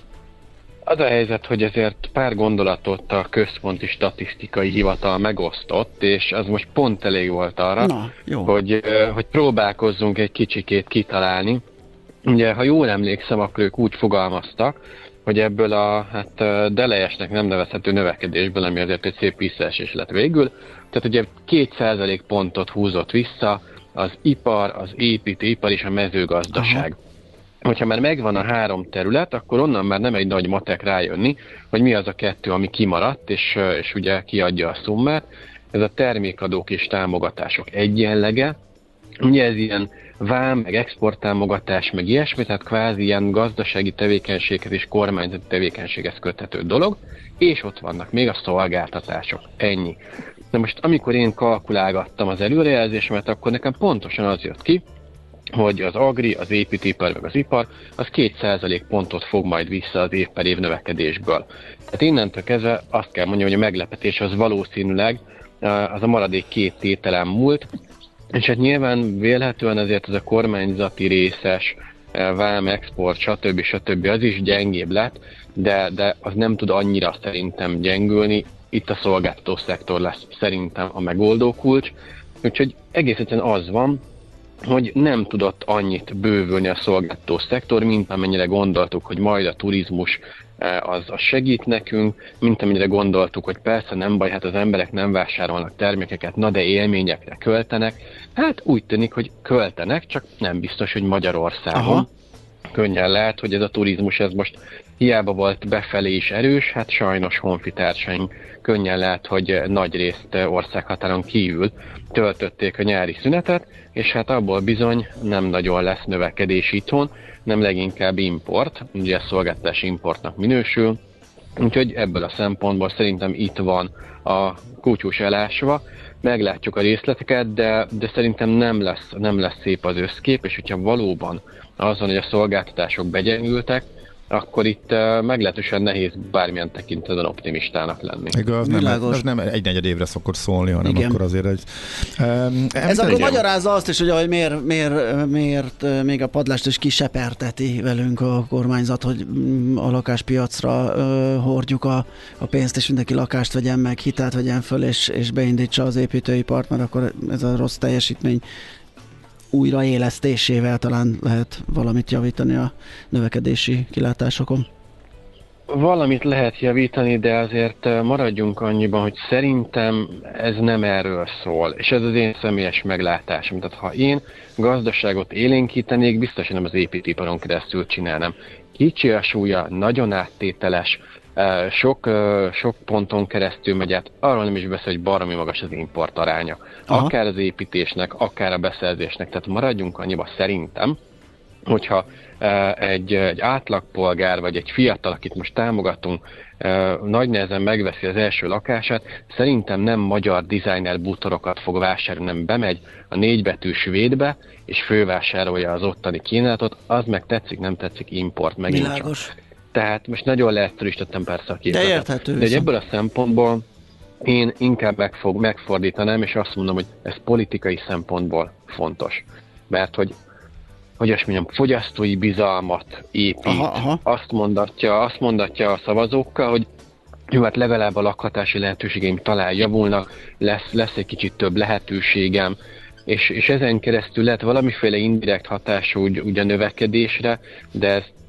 Az a helyzet, hogy ezért pár gondolatot a Központi Statisztikai Hivatal megosztott, és az most pont elég volt arra, hogy próbálkozzunk egy kicsikét kitalálni. Ugye, ha jól emlékszem, akkor ők úgy fogalmaztak, hogy ebből a delejesnek nem nevezhető növekedésből, ami azért egy szép visszaesés lett végül, tehát ugye 2% pontot húzott vissza az ipar, az építőipar és a mezőgazdaság. Aha. Hogyha már megvan a 3 terület, akkor onnan már nem egy nagy matek rájönni, hogy mi az a 2, ami kimaradt, és ugye kiadja a szummát. Ez a termékadók és támogatások egyenlege. Ugye ez ilyen vám, meg exporttámogatás, meg ilyesmi, tehát kvázi ilyen gazdasági tevékenységhez és kormányzati tevékenységhez köthető dolog, és ott vannak még a szolgáltatások. Ennyi. De most amikor én kalkulálgattam az előrejelzésemet, akkor nekem pontosan az jött ki, hogy az agri, az építőipar, meg az ipar, az 2% pontot fog majd vissza az év per év növekedésből. Tehát innentől kezdve azt kell mondjam, hogy a meglepetés az valószínűleg az a maradék 2 tételen múlt, és hát nyilván vélhetően azért ez a kormányzati részes vám, export, stb. Az is gyengébb lett, de az nem tud annyira szerintem gyengülni. Itt a szolgáltató szektor lesz szerintem a megoldó kulcs. Úgyhogy egész egyszerűen az van, hogy nem tudott annyit bővülni a szolgáltató szektor, mint amennyire gondoltuk, hogy majd a turizmus az segít nekünk, mint amennyire gondoltuk, hogy persze nem baj, hát az emberek nem vásárolnak termékeket, na de élményekre költenek. Hát úgy tűnik, hogy költenek, csak nem biztos, hogy Magyarországon. Aha. Könnyen lehet, hogy ez a turizmus ez most hiába volt befelé is erős, hát sajnos honfitársaink könnyen lehet, hogy nagy részt országhatáron kívül töltötték a nyári szünetet, és hát abból bizony nem nagyon lesz növekedés itthon, nem leginkább import, ugye szolgáltatás importnak minősül, úgyhogy ebből a szempontból szerintem itt van a kúcsús elásva, meglátjuk a részleteket, de szerintem nem lesz szép az összkép, és hogyha valóban azon, hogy a szolgáltatások begyengültek, akkor itt meglehetősen nehéz bármilyen tekintetben optimistának lenni. Igaz, nem egy negyed évre szokott szólni, hanem igen. Akkor azért egy... Ez akkor magyarázza azt is, hogy miért még a padlást is kiseperteti velünk a kormányzat, hogy a lakáspiacra hordjuk a pénzt, és mindenki lakást vegyen meg, hitelt vegyen föl, és beindítsa az építőipart, mert akkor ez a rossz teljesítmény újraélesztésével talán lehet valamit javítani a növekedési kilátásokon. Valamit lehet javítani, de azért maradjunk annyiban, hogy szerintem ez nem erről szól, és ez az én személyes meglátásom. Tehát ha én gazdaságot élénkítenék, biztos, hogy nem az építőiparon keresztül csinálnám. Kicsi a súlya, nagyon áttételes, sok ponton keresztül megy át, arról nem is beszél, hogy baromi magas az import aránya. Aha. Akár az építésnek, akár a beszerzésnek. Tehát maradjunk annyiba szerintem, hogyha egy átlagpolgár, vagy egy fiatal, akit most támogatunk, nagy nehezen megveszi az első lakását, szerintem nem magyar designer bútorokat fog vásárolni, nem bemegy a 4 betűs svédbe, és fővásárolja az ottani kínálatot, az meg tetszik, nem tetszik, import megint világos. Csak. Tehát most nagyon leegyszerűsítettem persze a képletet. De érthető. De ebből a szempontból én inkább megfordítanám, és azt mondom, hogy ez politikai szempontból fontos. Mert hogy azt mondjam, fogyasztói bizalmat épít. Aha. Azt mondatja a szavazókkal, hogy jó, hát legalább a lakhatási lehetőségeim talán javulnak, lesz egy kicsit több lehetőségem, és ezen keresztül lehet valamiféle indirekt hatású úgy a növekedésre, de ez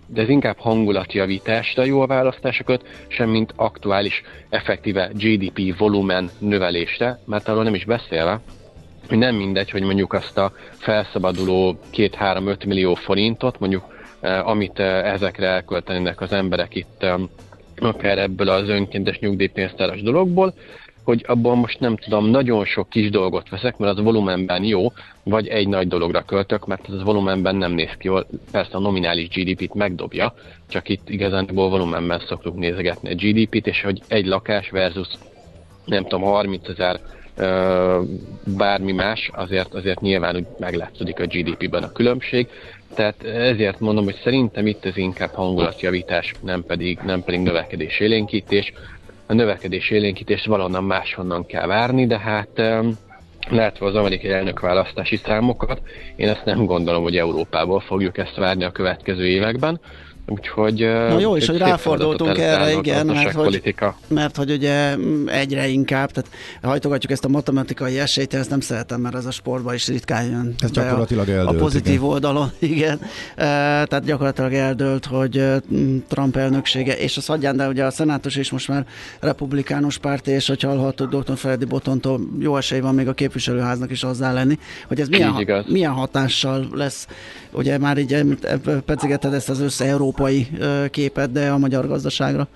de ez inkább hangulatjavításra jó a választásokat, semmint aktuális, effektíve GDP volumen növelésre, mert arról nem is beszélve, hogy nem mindegy, hogy mondjuk azt a felszabaduló 2-3-5 millió forintot, mondjuk amit ezekre elköltenének az emberek itt akár ebből az önkéntes nyugdíjpénztáros dologból, hogy abból most nem tudom, nagyon sok kis dolgot veszek, mert az volumenben jó, vagy egy nagy dologra költök, mert az volumenben nem néz ki jól. Persze a nominális GDP-t megdobja, csak itt igazából volumenben szoktuk nézegetni a GDP-t, és hogy egy lakás versus nem tudom, 30 000 bármi más, azért nyilván úgy meglátszódik a GDP-ben a különbség. Tehát ezért mondom, hogy szerintem itt ez inkább hangulatjavítás, nem pedig növekedés élénkítés. A növekedés élénkítést valahonnan máshonnan kell várni, de hát látva az amerikai elnökválasztási számokat, én ezt nem gondolom, hogy Európából fogjuk ezt várni a következő években. Úgyhogy... Na jó, és hogy ráfordultunk erre, igen, mert hogy ugye egyre inkább, tehát hajtogatjuk ezt a matematikai esélyt, én ezt nem szeretem, mert ez a sportban is ritkán jön. Ez gyakorlatilag eldőlt. A pozitív igen. Oldalon, igen. Tehát gyakorlatilag eldőlt, hogy Trump elnöksége, és az hagyján, de ugye a szenátus is most már republikánus párt, és hogy hallhattuk Dr. Freddy Botontól, jó esély van még a képviselőháznak is hozzá lenni, hogy ez milyen hatással lesz. Ugye már így pecigeted ezt az össze-európai képet, de a magyar gazdaságra?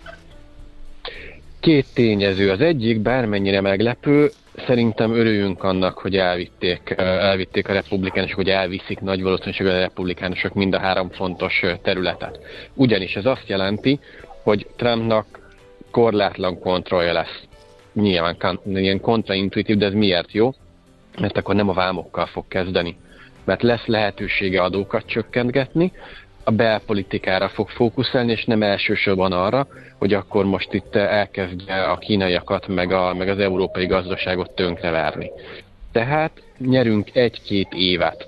Két tényező. Az egyik, bármennyire meglepő, szerintem örüljünk annak, hogy elvitték a republikánusok, hogy elviszik nagy valószínűséggel a republikánusok mind a három fontos területet. Ugyanis ez azt jelenti, hogy Trumpnak korlátlan kontrollja lesz. Nyilván ilyen kontraintuitív, de ez miért jó? Mert akkor nem a vámokkal fog kezdeni. Mert lesz lehetősége adókat csökkentgetni, a belpolitikára fog fókuszálni, és nem elsősorban arra, hogy akkor most itt elkezdje a kínaiakat, meg az európai gazdaságot tönkreverni. Tehát nyerünk 1-2 évet,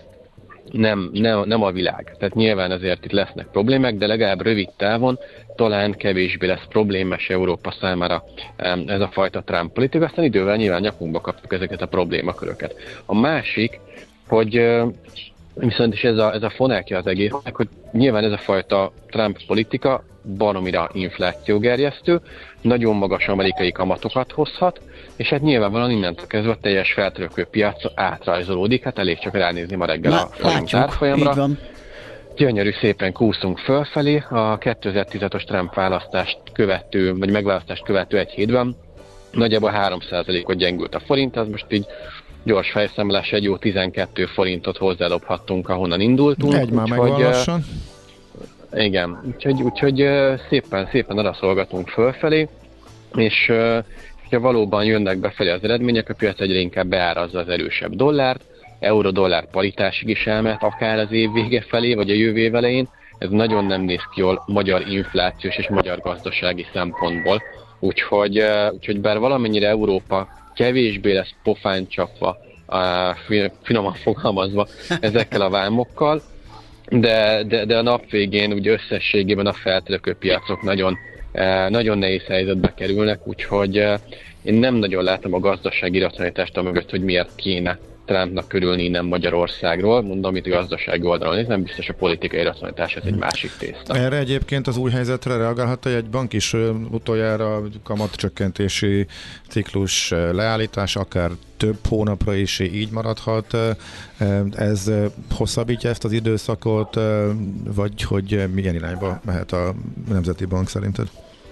nem a világ. Tehát nyilván azért itt lesznek problémák, de legalább rövid távon talán kevésbé lesz problémás Európa számára ez a fajta Trump politika, aztán idővel nyilván nyakunkba kapjuk ezeket a problémaköröket. A másik, hogy viszont is ez a fonákja az egésznek, hogy nyilván ez a fajta Trump politika baromira inflációgerjesztő, nagyon magas amerikai kamatokat hozhat, és hát nyilvánvalóan innentől kezdve a teljes feltörekvő piac átrajzolódik, hát elég csak ránézni ma reggel a forint árfolyamra. Gyönyörű szépen kúszunk fölfelé, a 2016-os Trump választást követő, vagy megválasztást követő egy hétben nagyjából 3%-ot gyengült a forint, az most így gyors fejszámolás, egy jó 12 forintot hozzálophattunk, ahonnan indultunk. Egy már megvan lassan. Igen, úgyhogy szépen arra szolgatunk fölfelé, és ha valóban jönnek befelé az eredmények, a piac egyre inkább beárazza az erősebb dollárt, euró-dollár paritásig is elmehet, akár az év vége felé, vagy a jövő év elején. Ez nagyon nem néz ki jól magyar inflációs és magyar gazdasági szempontból. Úgyhogy bár valamennyire Európa kevésbé lesz pofán csapva, finoman fogalmazva ezekkel a vámokkal, de a nap végén ugye összességében a feltörekvő piacok nagyon nehéz helyzetbe kerülnek, úgyhogy én nem nagyon látom a gazdasági racionalitást mögött, hogy miért kéne Trumpnak körülni innen Magyarországról. Mondom, itt a gazdasági oldalon, ez nem biztos a politikai racionalitás, ez egy másik tészta. Erre egyébként az új helyzetre reagálhat egy bank is utoljára kamatcsökkentési ciklus leállítás, akár több hónapra is így maradhat. Ez hosszabbítja ezt az időszakot, vagy hogy milyen irányba mehet a Nemzeti Bank szerinted?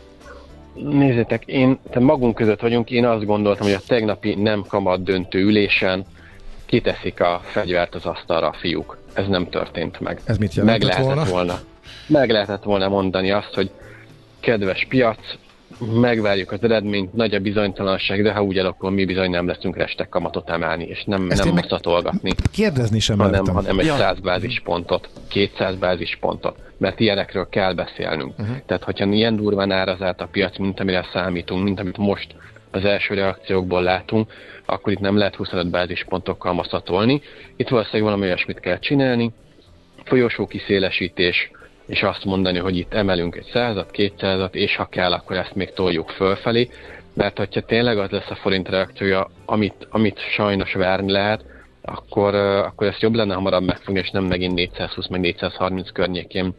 Nézzétek, te magunk között vagyunk, én azt gondoltam, hogy a tegnapi nem kamat döntő ülésen kiteszik a fegyvert az asztalra a fiúk. Ez nem történt meg. Ez mit jelentett volna? Meg lehetett volna mondani azt, hogy kedves piac, megvárjuk az eredményt, nagy a bizonytalanság, de ha úgy alakul, mi bizony nem leszünk restek kamatot emelni, és nem szatolgatni. Kérdezni sem hanem egy 100 bázispontot, 200 bázispontot, mert ilyenekről kell beszélnünk. Tehát, hogyha ilyen durván árazált a piac, mint amire számítunk, mint amit most az első reakciókból látunk, akkor itt nem lehet 25 bázispontokkal maszatolni. Itt valószínűleg valami olyasmit kell csinálni, folyosó kiszélesítés, és azt mondani, hogy itt emelünk egy 100-at, 200-at, és ha kell, akkor ezt még toljuk fölfelé, mert hogyha tényleg az lesz a forint reakciója, amit sajnos várni lehet, akkor ezt jobb lenne hamarabb megfogni, és nem megint 420 meg 430 környékén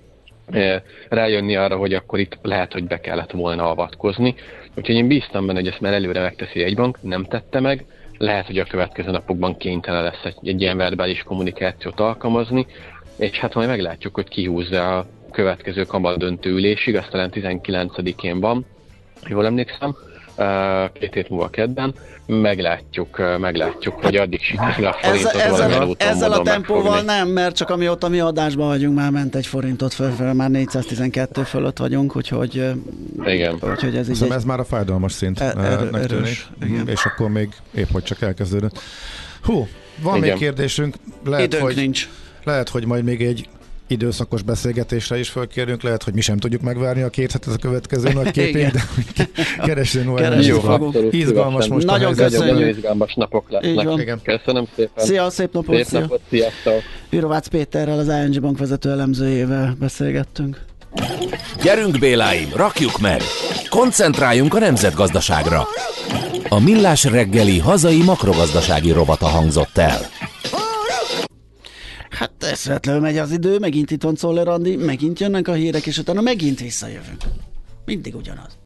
rájönni arra, hogy akkor itt lehet, hogy be kellett volna avatkozni. Úgyhogy én bíztam benne, hogy ezt már előre megteszi egy bank, nem tette meg. Lehet, hogy a következő napokban kénytelen lesz egy ilyen verbális kommunikációt alkalmazni, és hát majd meglátjuk, hogy kihúzza a következő kamatdöntő ülésig, azt talán 19-én van, jól emlékszem, 2 hét múlva kedden, meglátjuk, hogy addig sikerül a forintot valamilyen úton ezzel a tempóval megfogni. nem, mert csak amióta mi adásban vagyunk, már ment egy forintot fölfelé, már 412 fölött vagyunk, úgyhogy igen. Úgyhogy ez így ez már a fájdalmas szint erős, és akkor még épp hogy csak elkezdődött. Van még kérdésünk, lehet, hogy majd még egy időszakos beszélgetésre is fölkérünk, lehet, hogy mi sem tudjuk megvárni a 2 hetet a következő nagy képét, de keresünk olyan izgalmas most nagyon a helyzet. Nagyon izgalmas napok lesznek. Köszönöm szépen. Szia, szép napot! Szép napot, sziasztok! Virovácz Péterrel, az ING Bank vezető elemzőjével beszélgettünk. Gyerünk Béláim, rakjuk meg! Koncentráljunk a nemzetgazdaságra! A Millás reggeli hazai makrogazdasági rovata hangzott el. Hát eszvetlenül megy az idő, megint itt van Czoller Andi, megint jönnek a hírek, és utána megint visszajövünk. Mindig ugyanaz.